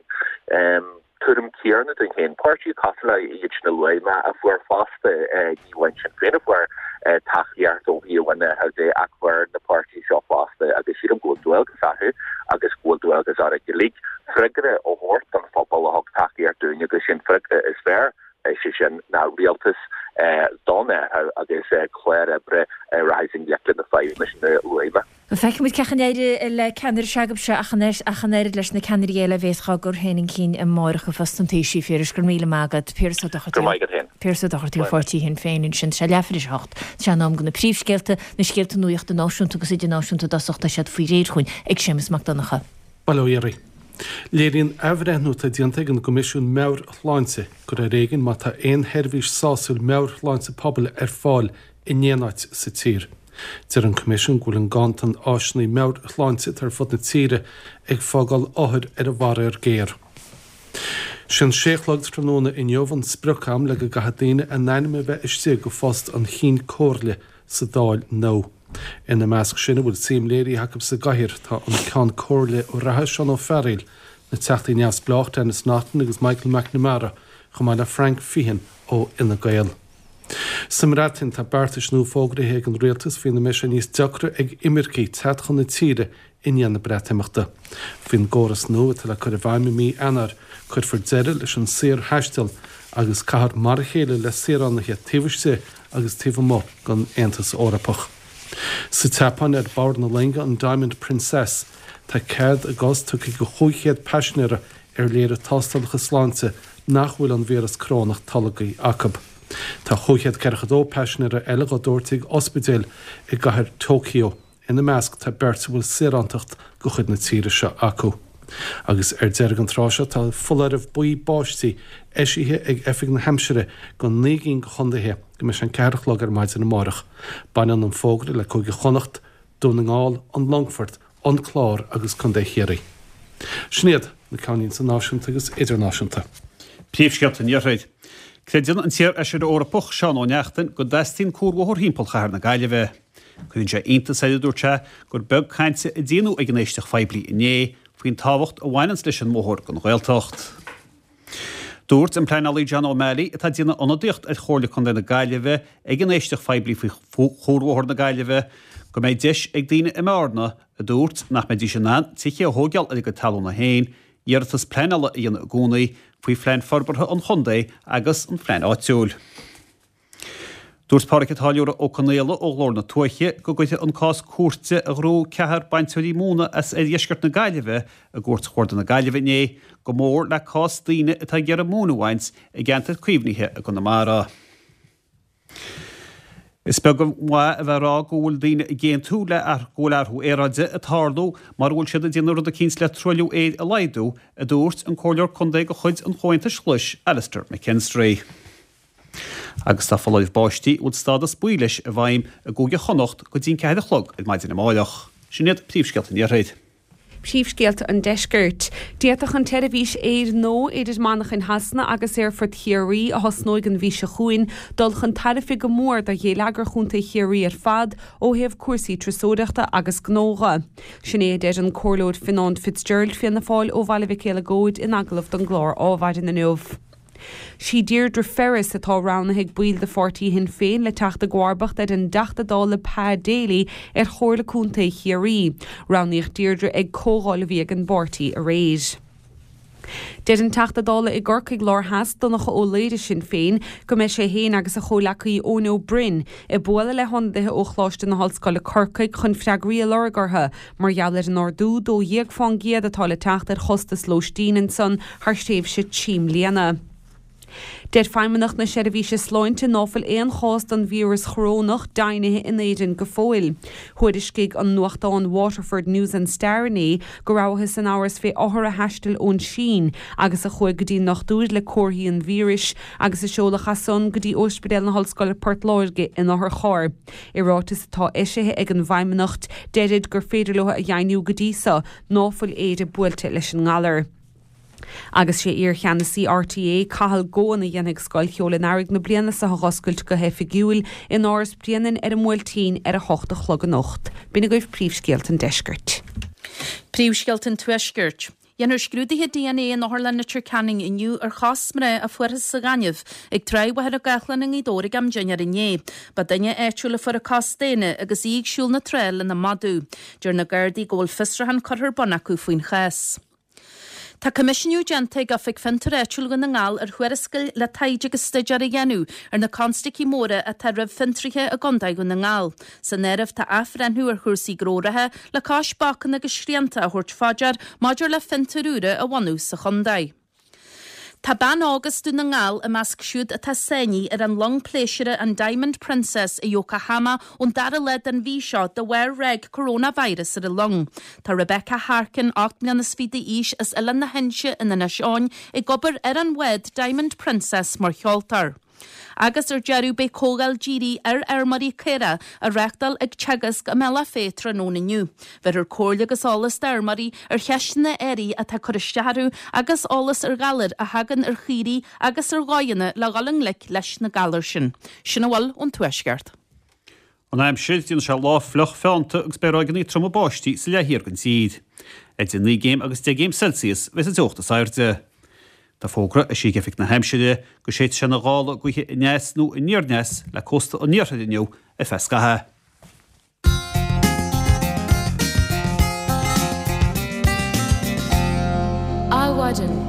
um Tudum Kieran the hen party Castle each no way ma if we're fast uh you went in if we're uh tachiar so here when uh how they acquire the party shop fast I guess you don't go to well sahu I guess go to well as are league frigre o hort on football hog tachiar doing you guess is fair Shishin now realtus uh donna I guess uh Claire uh rising yet in the five mission uh Feic mit cechanéide le ceanir seagab se achanéis achanéir leis na ceanirile bhéá gur héning cín i máiricha fastantéisi féris gur míle mágad Pierce Pierce dochirtí fortí hin féin sin se lefiris hocht se ná gona príomhscéalte na scéalta nuocht an náisiúnta agus idir náisiúnta dasachta sead faoi réirchuin ag sémas macdanacha. Balóirí. Léiríonn ehreithnúta dianta an Comisiún Mebhar Shláinte gur a réigean má tá aon herbhís sásail Mebhar Shláinte pobal ar fáil i ndéanaid sa tír. Dir an Comisiún gúil an gant an áisnaí Mebhar Shláinte tar fud na tíre ag fágáil áthir ar a bhara ar géir. Sin séchlog tróna in Jovan Sprucham le go gahadaine a naime bheith isté go fást an chin cóirle sa dáil nó. Ina measc sinna bhfuil sim léirí hacab sa gaiir tá an ceann cóirle ó ratha seán ó ferrail na teachtaí neas blach Dennis Naughton agus Michael McNamara chumá le Frank Fihan ó ina Gael. Samrátin tá beartas nó fógraithe an réaltas fin na meisi níos deacra ag imircí teadchan na tíre inan na breitimeachta. Fin góras nó le chur a bhaimi mí anar chur for deire leis an sér heistil agus cahar mar chéile le sérannaithe tíhiste agus tíomh mó gan Aontas Eorpach. Sa tepan ar bar na lenga an Diamond Princess tá cead agus tu go chuichéad peisneire ar léir tastal Shláinte nach bhfuil an bhéras crónach talagaí acab. Tá chuichéad ceirchadó peisneire eile go dúirtaigh ospidéal i gcathair Tokyo ina measc tá beirt bhfuil sérantacht go chuid na tíre seo acu. Agus ar deir an tráise tá fularmh buí báistí eisithe ag efig na Hampshire go níginn go chundaithe go me an ceirchlog ar maidid na marach, bainean an fógra le chuige chonacht, dúnaáil an Longford, an chlár agus chundé chéirí. Snéad na cáíonn sa náisiúnta agus idirnáisiúnta. Príomhscealta níorthaid. Creidir an tíar eisiir Eorpach seán ó neachtain go deistín cúrmhthór hímpel chahar na gaiile bheith. Cuidann sé aonta saoidirúirte gur beg cainte i dtíanú ag an éisteach feibli inné faoin táhacht a bhainans leis an mthór go Ghaeltacht. Dúirt an pleanálaí John O'Malley atá díana anadíocht ag chóirla chun na gaiile bheith ag an éisteach feibli faoi chóirmhthór na gaiile bheith go méid deis ag daine i márna a dúirt nach méid dí sin ná tiche a thógeal ag go talú na héin dheartas pleanála í an gúnaí faoi phlein forbartha an chundaí agus an phlein áitiúil. Dúirt páric táúra ó canéala ó glór na tuaiche go goite an cás cuairte a grú cethar bainteoirí múna as é dhéisgart na gaiileheh a gúirt chuirda na gaiileheh né go mór le cás daine atá ggéar múnahhaint i gceantar cuimhnithe a go na mara. Is be go mha a bheith rá gúil daine i ggéan tú le ar ggólarthú éráide a tharlú mar bhfuil siad a déanú a cíns le troiliú éad a laidú a dúirt an cóileor chundaí go chuid an chointe sluis Alistair McKinstry. Agus tá foláidh báistí úd stád a spuileis a bhaim a gúge chonacht go dtín cead a chlog ag maidin na máileach. Sinnéad príomhscealta níorthaid. Príomhscéalta an deisgurt. Díatach an televís éir nó idir manach in hasna agus ar for theorí a hasnóig an bhí se chuin dulchan tarifi go mór de dhé leagar chunta theorí ar fad ó heh cuasaí trisóideachta agus gnóga. Sinné idir an córlód Finan Fitzgerald fianna fáil ó bhaile bhí céile góid in aglah don glór ábhaid in na nuamh. Si Deirdre Ferris atá ránathaigh buil de fortí hin féin le teachta gwarbacht ar an deachtadála pá déala ar chóir le cúnta chiarí. Ránaíoch Deirdre ag cógáil bhí an bortaí a réis. Dead an taachtadála i gcorcaigh lár heas donnach ó léide sin féin go mé sé héin agus a cholachaí ónó brin i buala le hondathe ó chláiste na hallscoile Corcaigh chun freagraí lorgartha mar geallir an ordú dó dhéag fan giad atá le teachtar chostas Lóistín san haar stéimh se tím líana. Dead feimmenach na seirbhíse sláinte nófuil éon chást an vírus chrónach dainethe in éidir go fóil. Chuid is cig an nuachtáin Waterford News and Starny go ráthas an áras fé áthar a heistil ón sin agus a chuig go dtí nach dúid le cóirthaí an vírus agus a seolalacha son go dtí ospidéal na hallscoile Portláirge in áthar chóir. I rátas atá éisithe ag an bhaimimenacht dead gur féidir lutha a dhéanú go dísa nófuil éide buailte leis an ngalar. Agus sé ar cheanna sí R T A cahall góna dhéananig scoil cheola nárig na bliana sa hoscailt go hefigiúil in áras blianan ar a múiltín ar a hochta chlog an nocht. Bína goibh príomhscéalt an deisgurt. Príomhscéalt an tuisgurt. Yenner skrúdithe D N A in Northern Nature Canning inniu ar chasmre a fuarthas sa ganibh ag treiwahar a gachlan ang idórig am jinjar inné, ba daine éitiúla for a castéine agus íg siúl na trel in na madú, dur na gardaí góil fisrahan chuthar bonacú faoin chas. Tá comisioniú gente gafig fintar éitiúil gan na ngáil ar chuiriscail le taide agus steidir a dhéanú ar na consticí móra a tá raibh fintrithe a gondaig gan na ngáil. Sa nervh tá afrenú ar chuirsaí gróirithe le cáis bachan agus srianta a thuirt fáidir maidir le fintarúra a bhainú sa chondaid. Tá ban agus dú na ngáil a measc siúd a tá séní ar an long pléisiire an Diamond Princess i Yokohama ón dar a led an bhí seo de bhhair reg coronavirus ar a long. Tá Rebecca Harkin acht mbliana svíide ís as ilan na hense in na seáin i gobar ar an wed Diamond Princess mar cheoltar. Agus ar jeú be cógal ddírí ar armarí céire a reachtal ag teagas go mela fétra nó naniu. Ver ar cóirle agus álas d'armarí ar cheisna éirí a tá choristearú agus álas ar galir a hagan ar chirí agus ar gáine le galing lic leis na galir sin. Sinna bhfuil ón tuisgart. An aim siiltín se lá fluch fánta agus berágan í trom báistí sa le hir gan siad. Ed in ní géim agus de géim Celsius ves a teochtta sairte. Tá fógra a sí gefik na heimside go sé se na gála goiche innéas nó in níornes le costa ó níorthadinniu a fescathe. Áhaidan.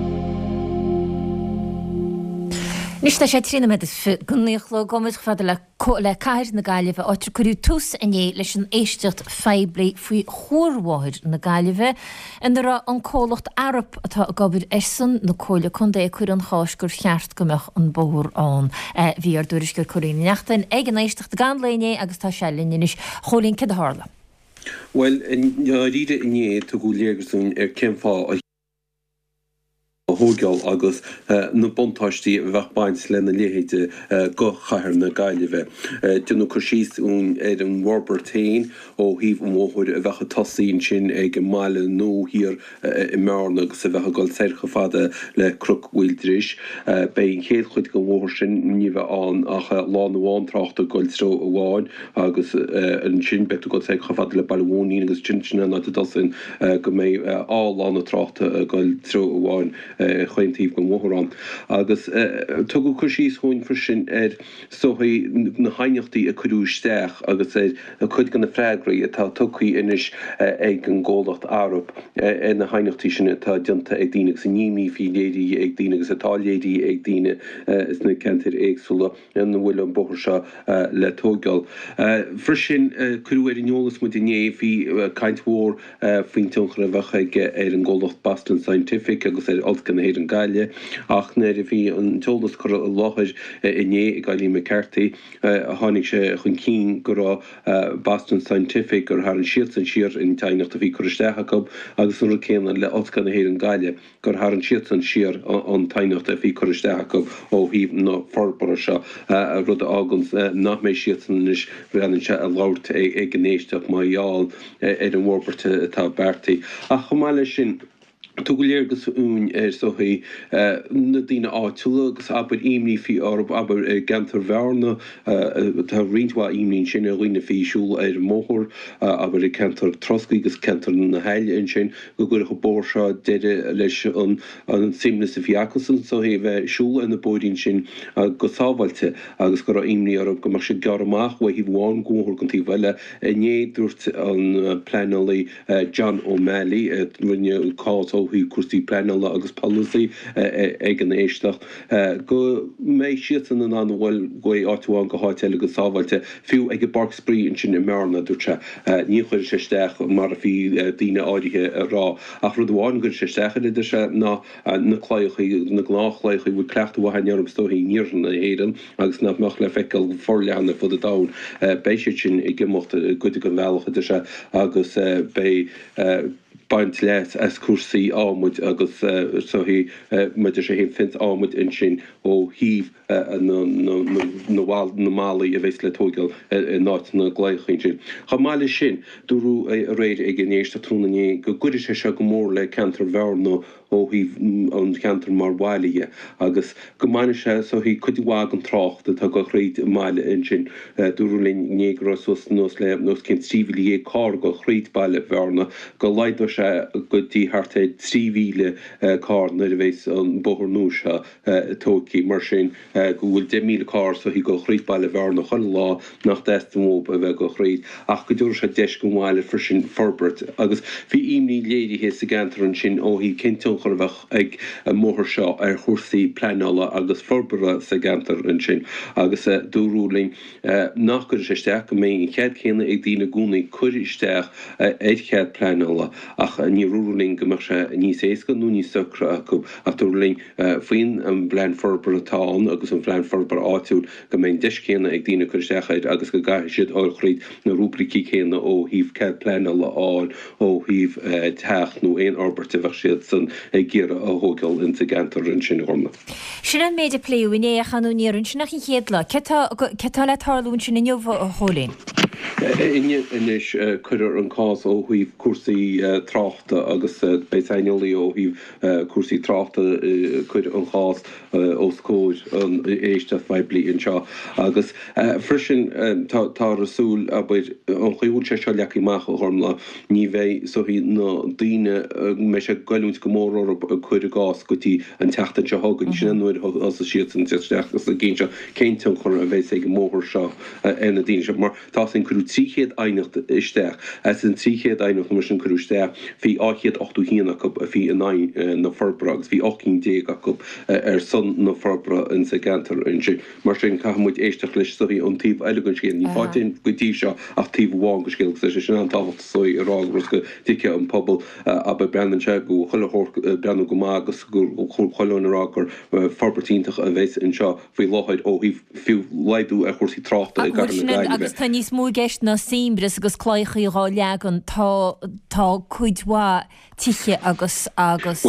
Nis tá sé trína me gunníochló gomid fada le le caiir na gaiileh áitir chuú tús iné leis an éistecht feibli faoi chóirháid na gaiileh in ra an cólacht Arab atá gabir esan na cóile chun é chuir an cháis gur cheart gomach an bór an bhí ar dúris gur choíine neachtain ag an éistecht gan léine agus tá se linis cholín cid hála. Well, in ríide iné tú go léagusún ar céimfá hógeall agus na bontáistí bheith baint lena léhéide go chahar na gaiileh. Dúna chu síos ún ar an Warburtain ó híh móthúir a bheitcha tosaín sin ag máile nó hir i mearna agus a bheitcha gáil ceircha fada le cruchhhuiildris. Bei chéad chuid go bhór sin ní bheith an acha lán bháin tráchta gáil tro a bháin agus an sin beú gáil ceircha fada le bailhóí agus sin sinna na dosin go mé á lána tráchta a gáil tro a bháin chuintíh go mórán. Agus tu go chusís chuin fri sin ar sochaí na haineachtaí a chuúisteach agus é a chud gan na freigraí atá tuchaí inis ag an ggólacht Arab na haineachtaí sin atá dianta ag díananig sa níí fi léirí ag díanagus atáléirí ag díine is na centir éagsúla an bhfuil an bothir se le tógáil. Fri sin chuú ar inolalas mu diné hí caiinthór faoin tunchar a bhecha ar an ggólacht Boston Scientific agus ar altgan héir an gaile ach néir a bhí an teolalas chu a láthir iné i Gailí McCarthy a tháinig sé chun cín go rá Boston Scientific gur thar an siad san siar in tainnacht a bhí chuiristeach go agus an céan le altgan héir an gaile gur thar an siad san siar an tainnacht a bhí chuiristeach go ó híh nó forbara se a rud ágans nach mé siad san is bhreann se a láirt ag gnéisteach maiall ar an Warburtain atá Bertaí. A chomáile sin Tuguléirgus ún ar sohí na dtíine áitiúlagus aber imní fi orb aber gentar bhena tá rihá imlín sin a roioine fiisiúil ar móthir aber i cantar troscaígus cantar na heile in sin go gur go bór seo deire leis an simna sa fiacasan so hé bheith siúil in na bóidín sin go sábhailte agus go imní orb go mar sé garmach wa hí bháin góthir gan tí bhile né dúirt an planalaí John O'Malley rinne cá hí cuasí planala agus policy ag an éisteach. Go méid siad an an bhfuil go áitiúáin go háiteile go sábhailte fiú ag bar sprí in sin i marna dúirte ní chuir seisteach mar a bhí daoine áirithe rá. Ach rud bháin gur seisteach idir se ná na chláochaí na gláchléochaí bhfuil cleachta bhhainarm stoí níorn na éan agus nach meach le feiceil forleanna fud a dain. Béisiid sin i gimocht go go bhealach idir se agus bé baint leis as cuasaí ámuid agus so hí muidir sé hé fint ámuid in sin ó híh na bháil na málaí a bheits le tógail náit na gléichin sin. Cha máile sin dúrú a réir ag gnééis a trúnané go gurir sé se go mór le cantar bhena ó hí an cantar mar bhailige agus go maine se so hí chudihá an trocht a go chréid máile in sin dúrúlinn négras nos le nos cin tríhí é cá go chréid bailile bhena go leidir se go dtí hartid tríhíle cá na a bhééis an bothir núise tócaí mar sin go bhfuil de míle cá so hí go chréid bailile bhena chuil lá nach deistamó a bheith go chréid ach go dúir se deis go bháile fir sin forbert agus bhí imní léirithe sa gantar an sin ó hí cinnte churvach ag móthir seo ar chósaí planala agus forbara sa gantar an sin agus dúrúling nach gur séisteach go mé chead chéanna ag dtína gúnaí chuiristeach éid chead planala ach ní rúling go mar se níos éca nó níos sucra acu a dúrling faoin an blein forbara táin agus an bhlein forbara áitiúil go mé deis chéanna ag dtína chuiristechaid agus go gaiith siad á chríd na rúbricí chéanna ó híh cead planala áil ó híh teach nó éon orbert a bheith siad san ag ggéire a thógáil inta gantar an sin orna. Sin an méidir pléú in échan níarún sin nach chéadla Ketá le tálún sin in jobh a hólín. Inne inis chuidir an cás ó huiomh cuasaí tráchta agus béisáinolaí ó huiomh cuasaí tráchta chuid an chás ó scóid an éiste bhaid bliain seo agus frisin tá rasúil a buid an chuúil sé seo leachíach ó thomla ní bheith so hí na daine me sé goúint go mór chuid a gás gotí an teachtain se hagann sin nuid as a siad an teach as a géint seo céinte an chur a bheith ag móthir seo ina daine se mar tá sin cruú tríchéad ainicht isteach as an tríchéad ainicht mar sin cruústeach hí áchéad ochtú híana a bhí in na forbragus hí ochcin déag acu ar son na forbra in sa gantar in sin mar sin caimuid éisteach leis sa bhí an tíomh eilegann chéan ní fáin gotí seo ach tíomh bháin go scéil sé sin an táhacht sóí arrágus go tice an pobl a be brean se go chuile breanú go mágus gur choún arágur forbertíntaach a bheits in seo faoi láhaid ó hí fiú leidú a chuirsí tráchta agus tá níos mú geist na simbres agus chláichaí rá legan tá tá chuidhá tiche agus agus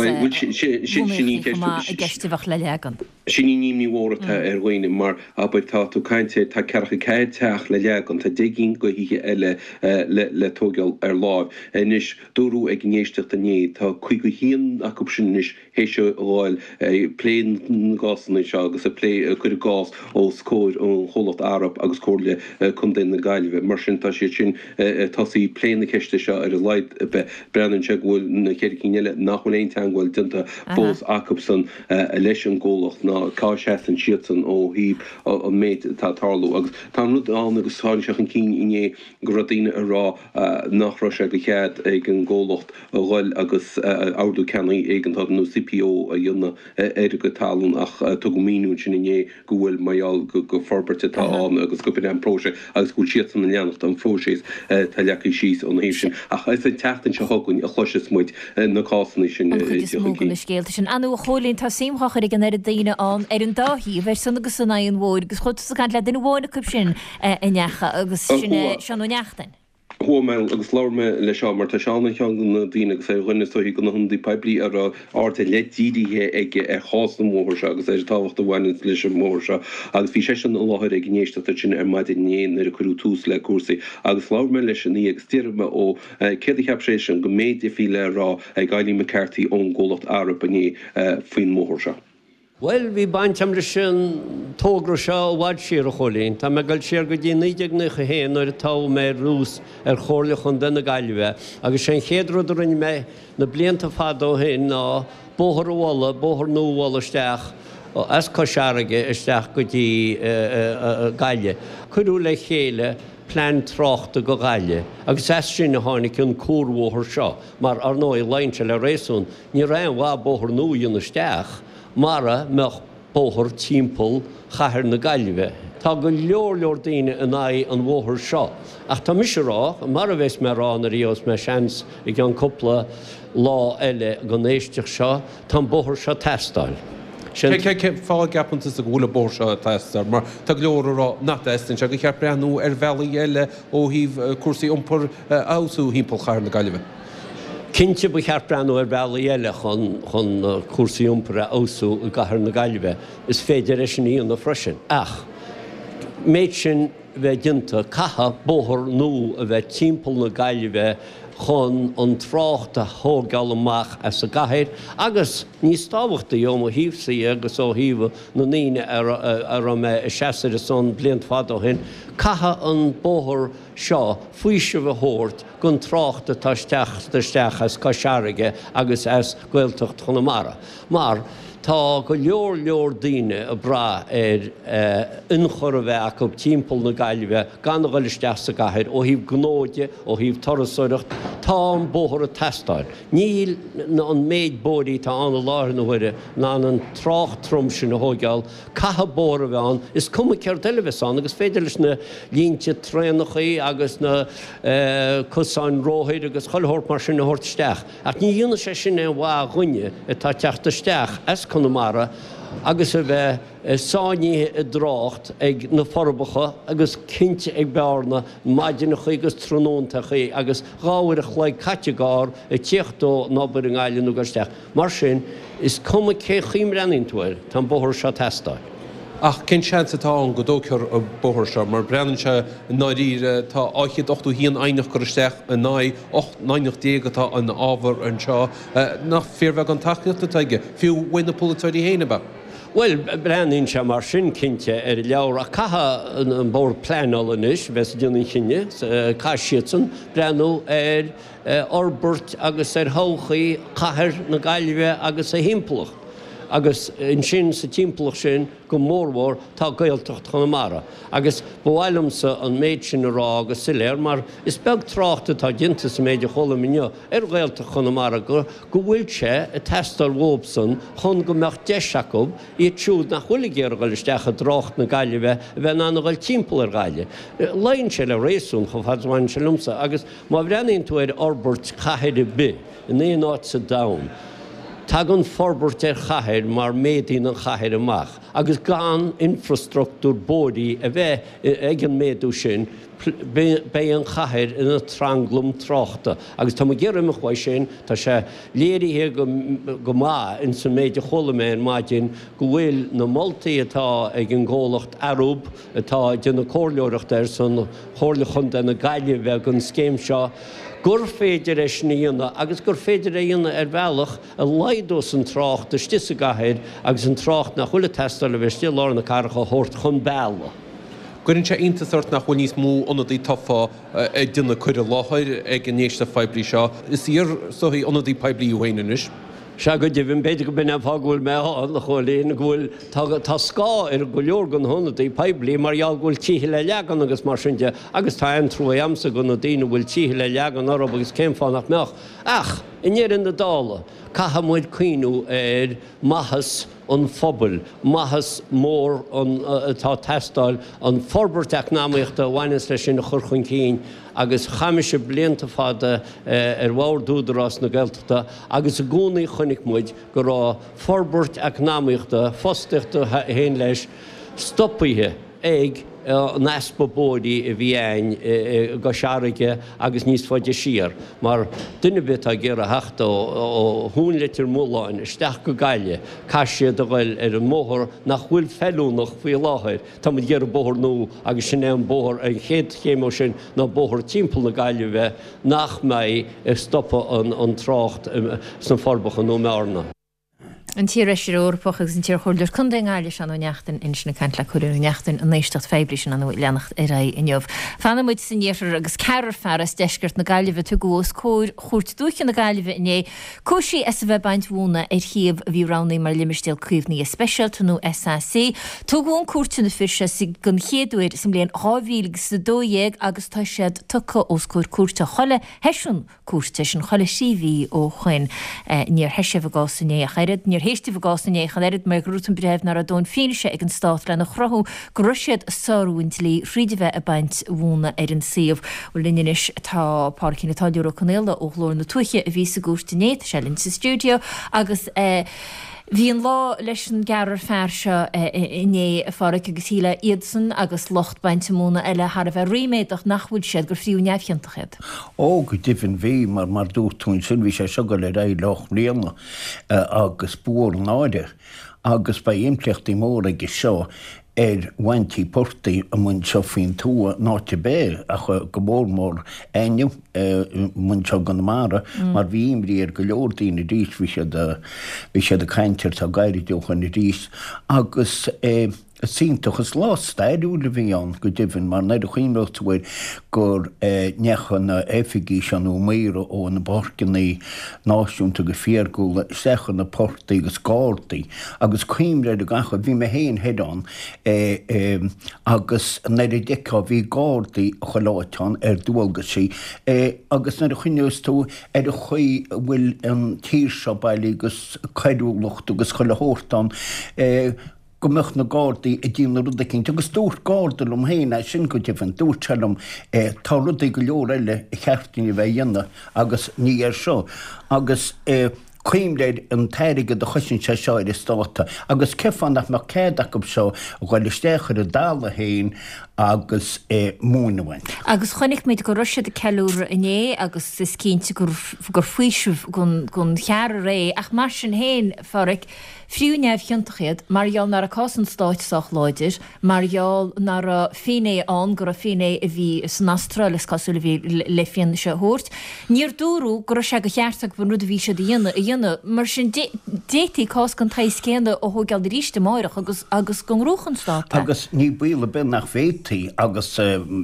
geistehah le legan. Sin níní mhórata ar roiine mar aber tá tú caiinte tá cecha céid teach le legan tá diginn go hithe eile le tógeal ar láib. Inis dúrú ag gnéisteach a né tá chuig go híon acu sinis héisio bháil pléin gasanna se agus a lé chuir gás ó scóid ó cholat Arab agus cóirle chun den na gaiileh mar sin tá sé sin tasí pléinna ceiste seo ar a leid be breann se bhfuil na chéircíile nachfuil éon te bhfuil dinta bós acupsan a leis an ggólacht ná cá sé an sian ó híb an méid tátarlú agus tá nu an agus táin seach an cín iné gradíine a rá nachrá se go chead ag an ggólacht a bhil agus áú cenaí ag an nó C P O a dionne éidir go talún ach tu go míún sin iné go bhfuil maiall go forberte tá an agus go bin an próse agus go sian an leannacht an fóséis tá lecha síos an hé sin ach is teachtain se hagann a chluise smuid na cásanna sin scéalta sin anú cholín tá simchacha ag an ar a daine an ar an dáhíí bheit sanna go sanna an bhór, gus chut sa gan le den bháinna cup sin inecha agus sinna seanú neachtain. Homeil agus láme le seo mar tá seánna tean na dtíine agus é rinne so go na hundí peblií ar áta ledíhe ag ar chás na mór se agus é táhacht bhhaine leis mór se agus bhí sé an láthir ag gnéiste sin ar maidid néon ar a chuú túús le cuasaí agus láme leis ní agus tíirme ó céad cheap sé an go méidir fi le rá ag gaiilí McCarthy ón ggólacht Arab a ní faoin mór se. Well, bhí baintam le sin tógra seo bhaid siar a cholín, Tá me gail siar go dtí níideag na héan ar tá mé rús ar chóirla chun denna gaiileh, agus sé chéadrú rinne mé na blianta fadó hin ná bóthar bhla, bóthar nóhla isteach as cosseige isteach go dtí gaiile. Cuiú le chéile plan trochta go gaiile, agus es sin na tháinig an cúrmhóthar seo, mar ar nó i leinte le réasún, ní raon bhá bóthar nó dhéana isteach, Mara meach bóthar timppel chahar na gaiileh. Tá go leor leor daine in é an bmhóthar seo. Ach tá mis rá, mar a bheits me rá na ríos me seans i g an coppla lá eile go néisteach seo, tá bóthar seo testáil. fá gapananta a bhla bór seo testar, mar tá leor rá nachtain se go cheap breanú ar bhelaí eile ó híh cuasaí iompar áú hímpel chahar na gaiileh. Cinnte bu cheart breanú ar bheala eile chun chun cuasaí iompar ósú i gcathair na gaiileh is féidir é sin íon na freisin. Ach, méid sin bheith dinta catha bóthar nó a bheith timppel na gaiileh chun an tráchta thógáil amach as a gaiir, agus níos táhachtta dom ó híomhsaí agus ó híomh na níine ar me seaar son bliant fada hin, catha an bóthar seo faoise bh thuirt gon tráchta tá steach as cosseige agus as gailteacht chunamara. Mar tá go leor leor daine a bra ar inchor a bheith acu timppel na gaiileh gan goil isteach sa gaiir ó híh gnóide ó híh torasúireacht tá an bóthar a testáil. Níl an méid bódaí tá anna láthir na huire ná an trácht tromsin na hógeáil catha bór a bheith an is cuma ceir televisán agus féidir leis na línte trénachaí agus na cusáin róthaid agus choilthórt mar sin na thuirteach. Ach ní dhéana sé sin é bhá ghine atá teachta steach as Connemara, agus a bheith sáiníthe i drácht ag na forbacha agus cinnte ag bearna maidinecha agus tróntachaí agus gáhar a chhlaid caiteáir i tíochtó nábar an gáile nugarsteach. Mar sin is cuma cé chiim renintúir tá bóthar seo testáil. Ach cin seansa tá an go dócear a bóthar seo, mar breanann se náíre tá áchiad ochtú híon ainech go isteach a ná náinech déagatá an ábhar an seo nach fearbheith an takeíochtta taige, fiú bhaine pólatáidí héine ba. Well, breanann se mar sin cinnte ar leabhar a catha an bór pleálanis bheits dúna chinne cá sian breanú ar orbert agus ar thóchaí chathair na gaiileh agus a himplacht. Agus in sin sa timppelach sin go mórmór tá gailteacht chunamara. Agus bhhailmsa an méid sin rá agus siléir, mar is beag tráchta tá dinta sa méidir chola minne ar gailteacht chunamara go go bhfuil sé a testar Robson chun go meach deisacób í trúd nach chuligéar goil isteach a drácht na gaiileh bheith anna gail timppel ar gaiile. Lein sé le réasún chu fadháin se lumsa, agus má bhreanaíonn tú ar orbert chathaide bi in éon áit sa dam. Tá an forbert ar chathair mar médaín an chathair amach, agus gan infrastruktúr bódaí a bheith ag an méadú sin bé an chathair ina tranglumm tráchta. Agus tá ggéireach bhaid sin tá sé léirithe go má in sa méide cholaméin maidin go bhfuil na moltaí atá ag an ggólacht Arab atá duna cóirleoireacht ar san chóirla chun na gaiile bheith an scéim seo, gur féidir é sin dhéanana, agus gur féidir é dhéanana ar bhealach a leidós an trácht a stisa gahéid agus an trácht nach chula testar le bheith still lá na carcha thuirt chun beala. Gurinn sé intasart nach chuil níos mú onadaí tofa ag duna chuir láthair ag an néiste feblií seo. Is ír soí onadaí peblií uhéanais? Se go dibhín beidir go bine fágúil me na choléon ghfuil tá scá ar go leor gan honnaí peblií marall ghfuil títhe le legan agus mar sinnte, agus tá an trú amsa go na daine bhfuil títhe le legan orb agus céim fánach meach. Ach, inéar in na dála, catha muid cuiinú ar maithas an phobal, maithas mór atá testáil an forbert eacnáíochta bhhaine lei sin na churchain cín, agus chaimiise blianta fada ar bhhar dúdarrás na gailteachta, agus a gúnaí chunig muid go rá forbert eacnáíochta, fosteachta héin leis stoppaithe ag naspa bódi a bhí ein go seaige agus níos fáide siar. Mar duine bit a ggéar a heachta ó hún litir múláin, isteach go gaile, caiisiad a bhfuil ar an móthir nach bhfuil fellúnach faoi láthir, Tá mu ggéar a bóthir nó agus sin an bóthir an chéad chéimo sin ná bóthir timppla na gaile bheith nach mé stoppa an trácht san forbachan nó mearna. An tí éis Eorpach agus an tíar chuúir chun gáile an neachtain in sinna cant le chuú neachtain an éistecht fébris an leannacht ar ra in jobh. Fanna muid san éar agus cear fearras deisgurt na gaiileh tú gós cóir chuirt dúcha na gaiileh iné cóisií S bheith baint bhúna ar chiamh bhí rannaí mar limistéal cuimhnaí a special tú S A C. Tú gún cuairte na firse si gon chéadúir sem léon áhílig sa dóhéag agus tá siad tucha oscóir cuairte cholle heisiún cuairte sin cholle sihí ó chuin níor heisih gásanné a chairid níor héistíh gásanné chaléad mar grútan breh nar a dón féise ag an stát le na chrothú gruisiad sáúint lí ríideheh a baint bhúna ar an siomh ó linis tá pácin na táúra canéla ó chlór na tuiche a ví a gúirtanéad se linn sa stúdio agus Bhí an lá leis an gearar fearse iné fáric agus híle iadsan agus locht bainte múna eile har a bheith riméadach nachhfuil siad gur fríú neamhcheantachad. Ó go difin bhí mar mar dúirtún sin bhí sé sugar le ra loch léana agus búr náidir agus ba impleachtaí mór agus seo er wantí portaí a mun seo fin túa náte bé a chu go bórmór einniu mun seo gan mara mar bhí imrí ar go leordaí na rís bhí sé a caiintear tá gaiiri deochan na rís agus síntochas lás staidúla bhí an go difin mar neidir chuoinreachtafuir gur nechan na efigí sean ó méire ó na barcinnaí náisiúnta go fiargóla sechan na portaí agus gáirtaí agus chuimreid a gacha bhí me héon headán agus neidir deá bhí gáirtaí a choláiteán ar dúalga sí agus neidir chuineús tú ar a chuí bhfuil an tír seo bailí agus caiidúlacht agus cholathan go meach na gádaí a ddíanana rud cinn, agus dúirt gádail um héana sin go dtíhann dúirtelum tá rudaí go leor eile i chearttíí bheith dhéanana agus ní ar seo agus chuimléid an teirige do chusin sé seáir is státa agus cefan nach mar céadach go seo bhil istéchar a dála héin agus múnahain. Agus chonig méid go ruisiad a ceúra iné agus is cínte gur faoisih gon chear ré ach mar sin héin fáric friú neamhcheantachad marall nar a cásan stáitach láidir, marall nar a féné an gur a féné a bhí san Australis cosúla bhí le fianna se thuirt. Níor dúrú gur se go cheartach bhan rud a bhí se dhéana a dhéana mar sin détaí cás gan taéis céanna ó thugeall de ríiste máireach agus agus gonrúchan státa. Agus ní buile ben nach fétaí agus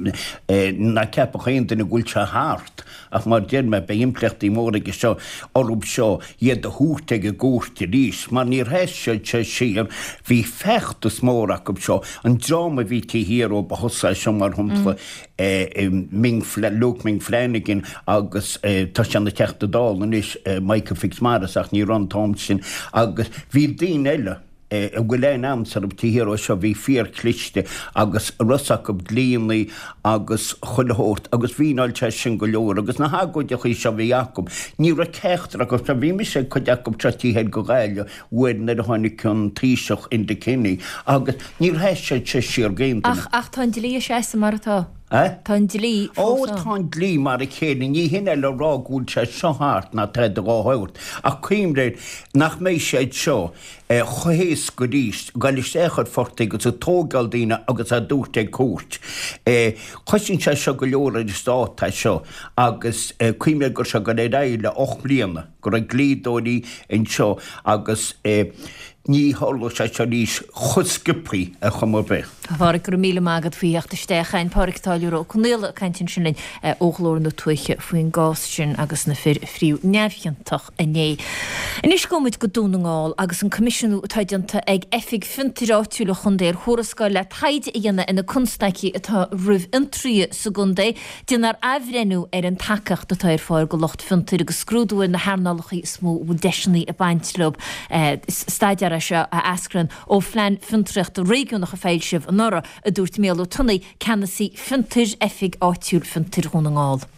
na cepa chéanta na gúil se háart ach mar déir me be impleachtaí mór agus seo orúb seo iad a thuúrte go gúirte rís, mar níor heise se sír hí fechttas mórach go seo an dráma bhí tí hir ó ba thosa seo mar thumpla Luke Ming Flanagan agus tá se na teachta dálan is Michael Fitzmaris ach ní Ron Thompson agus bhí daon eile a bhfuil éon amsar ab tíhir ó seo bhí fíor cliste agus rusach go glíonnaí agus chulathirt agus bhíáil te sin go leor agus na hagóide chuí seo bhí Jacob ní ra ceachtar agus tá bhí me sé chu Jacob tretíhéad go gaile bhuiin na tháinig chun tíiseach in de cinní agus níor heise te siar géint. Ach ach tá dilí sé mar atá. Tá dilí ó tá lí mar a chéna ní hinine le rágúil se seothart na tre gáhairt a chuimréid nach mééis séid seo chuhééis go ríist gáilisteachchar fortaí go sa tógáildíine agus a dúirte cuat. Chuisinn se seo go leor idir státá seo agus chuimé gur se go é réile och bliana gur a glídóí in seo agus ní hála sé se níos chuscipaí a chumar be. Bhar gur míle mágad faoíochtta stecha in páirictáúró chunéla caiintin sin linn óchlór na tuiche faoin gás sin agus na fir fríú neamhcheantach ané. Inis gomid go dúnaáil agus an comisiú taidianta ag effig fintiráúla chundéir chórascáil le taid dhéana ina kunstaici atá rih intrí segundé dinar ahrenú ar an takeach do tair fáir go locht fintir agus scrúdúir na hernalachaí smó bú deisinaí a baintlob staidir se a ascran ó flein fintricht a réúnach a féilseh an nora a dúirt méú tunnaí cena sí fintir effig áitiúil fintir húnaáil.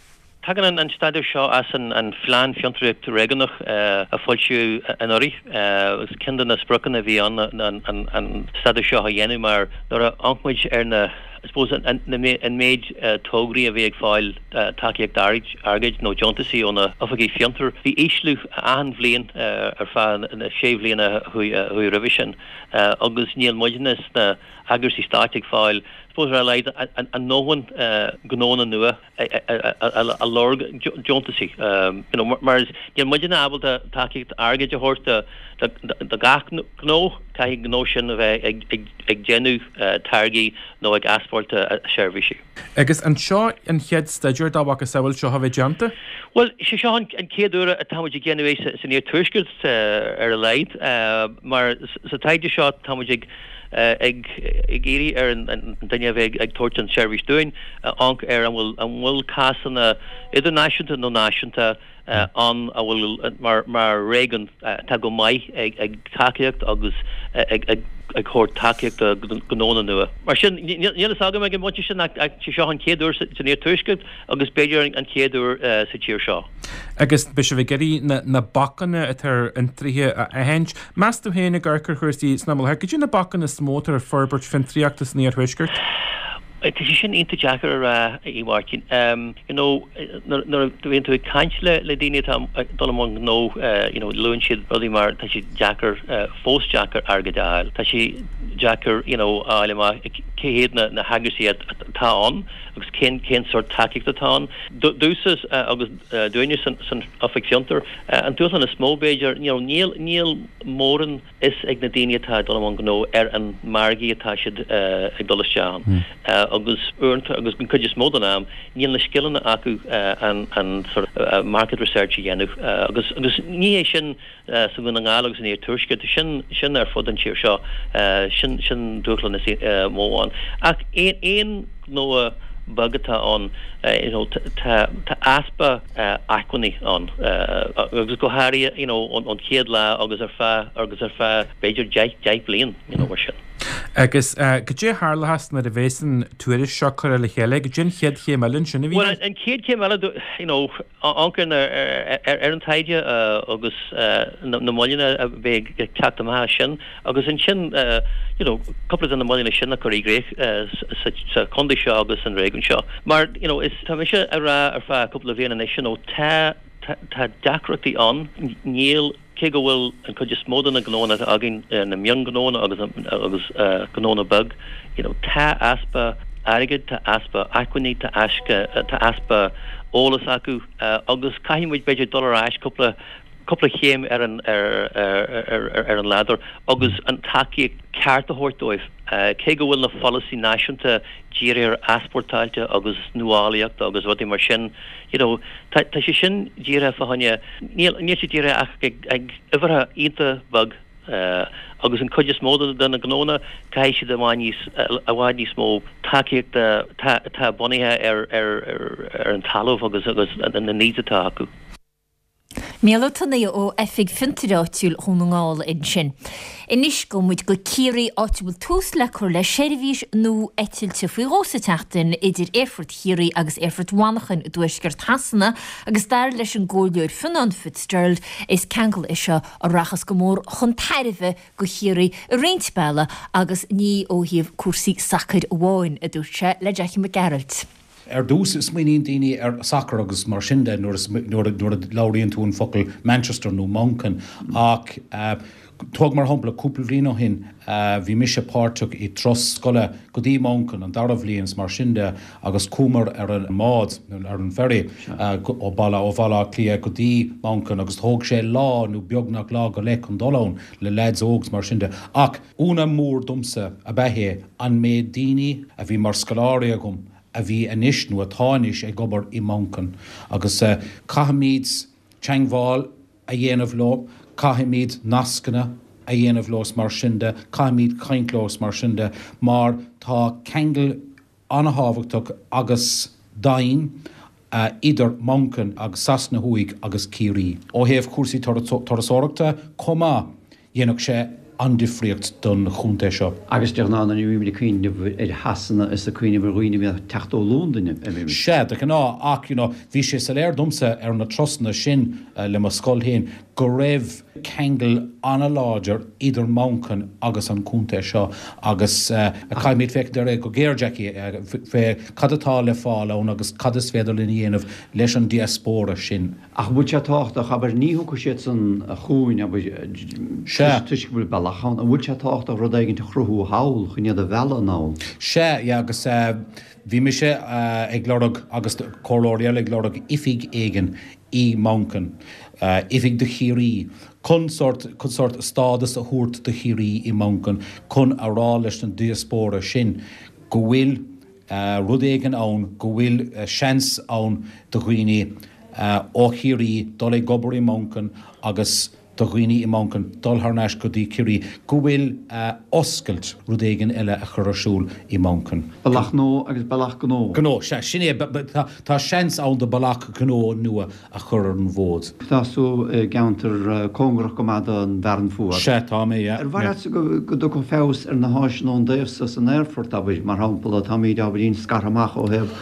tagan an staidir seo as an an flean fiontrip to reganach a foiisiú an orí gus cindan na sprucan a bhí an an an staidir seo a dhéanú mar nar a anmuid ar na I suppose an an méid tógraí a bhí ag fáil takeíag darid argaid nó Jontasí óna ofagí fiontar bhí éislú an bblion ar fá na sébhlíon a hui revision agus níl muidenas na agursí stáigh fáil suppose ra leid an nóhan gnóna nua a lorg Jontasí mar níl muidena abal a takeíag argaid a horta da gach gnó cai gnó sin a bheith ag genú targaí nó ag asphalt a seirbhísí. Agus an seo an chead staidir dábhacha a saoil seo a bheith deanta? Well, sé seo an céadúra a támuid genú éis san níor tuaiscirt ar a leid, mar sa taide seo támuid ag ag géirí ar an daine bheith ag tuairt an seirbhís dúin anc ar an bhfuil cásanna idirnáisiúnta nó náisiúnta an a bhfuil mar mar régan tá go maiith ag ag takeíocht agus ag ag ag chóir takeíocht a gnóna nua. Mar sin níl aga me mu sin ag seo an céadúr san níor tuaiscirt agus beidir an céadúr sa tíir seo. Agus be se bh geirí na bacanna a tar an tríthe a héint. Meas tú héna garcar chuirtí snamil, go dtí na bacanna smótar a forbert fin tríachtas níor tuaiscirt? It is sin into Jacker uh, i Martin. Um, you know, no into a cancel le dine tam dolomong no uh, you know loan shid brother mar tashi Jacker uh, false Jacker argadal tashi Jacker you know alema kehed na na haggersi at ta on agus ken ken sort tactic the town deuses agus doing san san affectionter and to on a small bager you know Neil Neil Moran is ignadine ta dolomong no er an margi tashid ag dolashan agus earned agus gon kudjus modanam níl na skillan acu an an sort of market research yenu agus agus ní sin sa gon an agus ní tuaisce sin sin ar fod an tíir seo sin sin dúchlan is móán ach ein ein nó bagata on you know ta ta aspa aquani on agus go haria you know on on chéad lá agus ar fa agus ar fa beidir jaik jaik blian you know war sin. Agus go dé hálahas na a bhésan tuairis seo chuir le chéile go djin chéad ché meilinn sinna bhí? Well an chéad ché meile you know ancan ar an taide agus na moilina a bheith ceach amtha sin agus an sin you know couples an na moilina sinna chuí gréich sa condí seo agus an réigen seo mar you know is tá mise a ra ar fa couple of bhéana you know tá tá dacrachtaí an níl ke go bhfuil an chu just módan na gnóna agin na mion gnóna agus agus gnóna bug you know tá aspa aigid tá aspa aquaní tá asca tá aspa ólas acu agus caiimiid beidir dollar ais coupla coupla chéim ar an ar ar ar an ladder agus an takeí ceart a hortóibh ke go bhfuil na policy náisiúnta díir asportáilte agus nuáíocht agus bhí mar sin you know tá sé sin díire fahanne níl ní sé díire ach ag ihar ínta bug agus an chuidir móda den na gnóna cai si a bhainníos a bhainníos mó takeíocht tá bonithe ar ar ar an talamh agus agus an na nítatá acu. Méla tanna ó effig fintiráitiúil chunangáil in sin. Inis go muid go círaí áitiúil tús le chur le seirbhís nó eitiilte faoi rósa teachtain idir éfurt chiaí agus éfurt wanachan dúisgurt hasanna agus dar leis an ggóileir Finan Fitzgerald is ceangal is seo a rachas go mór chun tairmheh go chiaí a réintbella agus ní óhíomh cuasaí sacr bháin a dúirte le Jackie McGarrett. Er dús is muoíon daoine ar sacr agus mar sinnde nuair a labhraíonn tú an focail Manchester nó Monken ach tug mar hampla cúpla bhliain ó hin bhí mise páirteach i tros scoile go dtí Monken an dara bhliains mar sinnde agus cúmar ar an mád ar an ferry ó balla ó bhalla clia go dtí Monken agus thóg sé lá nó beagnach lá go le an dolán le leids ógs mar sinnde ach úna mór dumsa a bheithé an méid daoine a bhí mar scoláire gom a bhí anis nó atáis ag gobar i Monken agus uh, caiimiid teangháil a dhéanamh lá, caiimiid nascanna a dhéanamh lás mar sinnde, caiimiid caintlós mar sinnde, mar tá ceangal anhabhachtach agus dain uh, idir Monken agus Sasna Huig agus Cirí. Ó héamh cuasaí tarasóireachta comá dhéanamh sé andifriocht don chunta seo. Agus deach ná na bhí cuine ar hasanna is a cuine bhar roioine bhí techt ó Lúndaine. sé de ná ach bhí sé sa léir dumsa ar na trosna sin le mar scoil héin go raibh kegel anna láidir idir Mouncan agus an cúnta seo agus a caiimid feic ar go géirdeaci fé cadatá le fáil agus cadas féidir le dhéanamh leis an diaspóra sin. Ach bú sé tácht a chabar níú go sé san a chuúin a sé tuis bhfuil bailachan a bhúil sé tácht a rud aigen chruthú hail chuine a bhela ná. sé agus bhí me sé ag glódag agus cholóréal ag glódag ifig éigen í Mouncan. Uh, ifig de chirí, chun sort, chun sort stádas a thuirt de chirí i Mouncan, chun a rá leis an diaspóra sin, go bhfuil uh, rud éigen ann, go bhfuil uh, seans ann do chuoine uh, ó chirí dul é gobar i Mouncan agus do chuoine i Mouncan dul thneis go dtí chirí, go bhfuil uh, oscailt rud éigen eile a chur asúl i Mouncan. Balach nó agus balach gó. Gó sé sinné tá seans ann de balach gó nua a chur an bhód. Táú geantar cóngrach go mad an bhean fuair. sé tá mé Ar bhar go do go fés ar na háisnón déobh sa an airfort a bhid mar hapla tá míid a bhíon scaramach ó hebh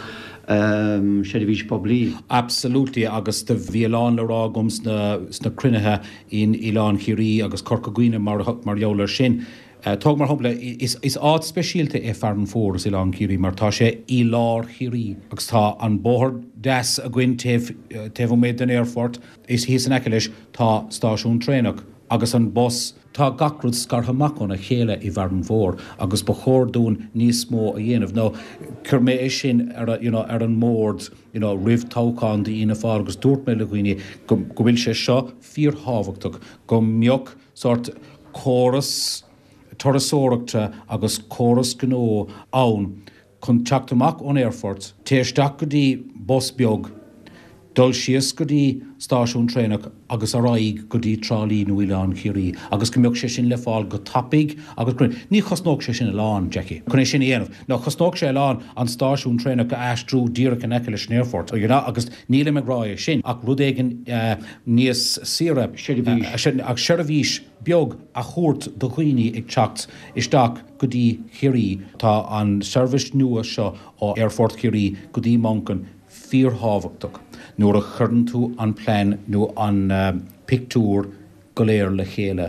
Um, sé bhís poblí. Absolútí agus de bhíán le rágum sna crunethe in Ián chirí agus corcaghine mar marjólar sin. Uh, Tug mar hopla is, is ád speisialte é fearan fóras Ián chirí mar tá sé í lár chirí agus tá an bóthir des a gcuin teh méid den airfort is hí san eice leis tá stáisiún trénach agus an bos tá gacrúd scarthamachón a chéile i bhearan mhór agus ba chóirún níos mó a dhéanamh. nó chur mé é sin ar, you know, ar an mórd you know, rih tácán de ina fá agus dúirt mé le ghuioine go bhfuil sé seo fíor hábhachtach go mbeoch sort chóras torasóireachta agus chóras gnó ann chun teachtamach ón airfort téisteach go dtí bos beag dul sios go dtí stáisiún trénach agus a raig go dtí trálí nó Ián chirí agus go mbeoh sé sin le fáil go tapig agus grinn ní chosnóg sé sin Ián Jackie chun é sin éanamh nó chosnóg sé Ián an stáisiún trénach go eistrú díra an eice le snéirfort agus níle meráid sin ach rud éigen uh, níos sire uh, ach seir a bhís beag a chóirt do chuoine ag teacht isteach go dtí chirí tá an service nua seo ó airfort chirí go dtí Mouncan fíor hábhachtach. Nuair a churn tú an plán nó an uh, pictúr go léir le chéile.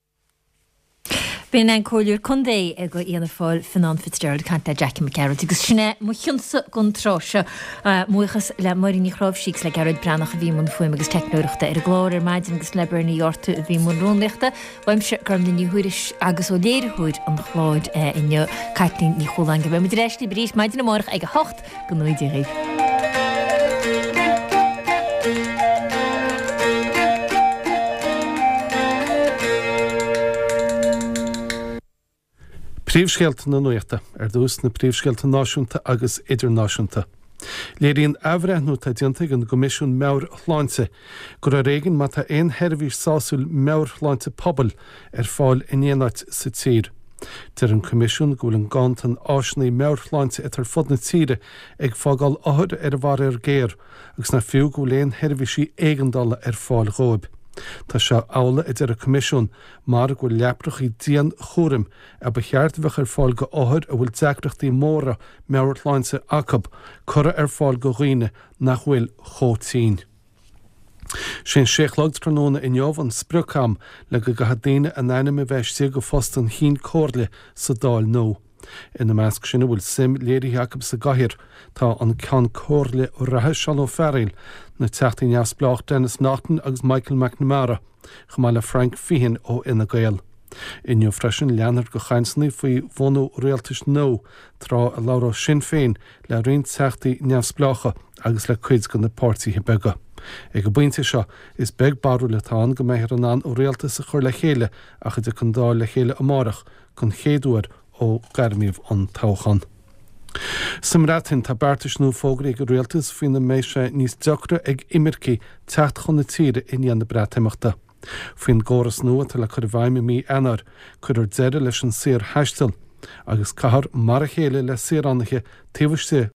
Bhíon an cóúir chundé a go íana fáil Finan Fitzgerald canta Jackie McGarrett, agus sinna mu chiúnsa gon tráise muchas le marí ní chráibh síos le Garrett Branach a bhí mun fuim agus technúireachta ar glóir maidin agus lebar na orta a bhí mun rónlichta, bhaim se gur na níhuiiris agus ó léirthúid an chláid inne caiitlín ní cholang go bh mu réistlí brís maidin na mórach ag a hocht go nuid réh. Príomhscéalta na nuachta ar dús na príomhscéalta náisiúnta agus idirnáisiúnta. Léiríonn abhreithnú tá dianta an Comisiún Meabhr Shláinte gur a réigean má tá aon heirbhís sáisiúil Meabhr Shláinte Pobal ar fáil inéanait sa tír. Tar an Comisiún go bhfuil an gant an áisnaí Meabhr Shláinte itar fud na tíre ag fágáil áthir ar bhar ar géir agus na fiú go bhfuil aon heirbhísí éigandala ar fáil róib. Tá seo ála idir a Comisiún mar go leaprach í díon chórim a ba cheart bheith ar fáil go áthir a bhfuil deacreachtaí móra Meabhr Shláinte acab chura ar fáil go ghuioine nach bhfuil chótíín. Sin séchlog tróna in jobh an sprucham le go gahadaine an anime bheith si go fóst an hín cóirle sa dáil nó. Ina measc sinna bhfuil sim léirí Jacob sa gaiir tá an cean cóirle ó rathe seán ó fearil na teachtaí neamhsplách Dennis Naughton agus Michael McNamara chamáile Frank Fihin ó ina Gael. Inniu freisin leanar go chainsanna faoi bhonú réaltas nó trá a lárá Sinn Féin le rion teachtaí neamhsplácha agus le cuid go na pártaíthe bega. Ag go buinte seo is beg barú le táin go méithir an an ó réaltas a chur le chéile a chud a chun dá le chéile amárach chun chéadúir ó garmíomh an táchan. Samrátin tá beartasnú fógraí go réaltas faoin na méise níos deachra ag imircí techt chun na tíre iníon na breataimachta. Faoin góras nua tal le chur bhaime mí anar chur ar deire leis an sér heistil agus cahar mar a chéile le sérannacha taobhaiste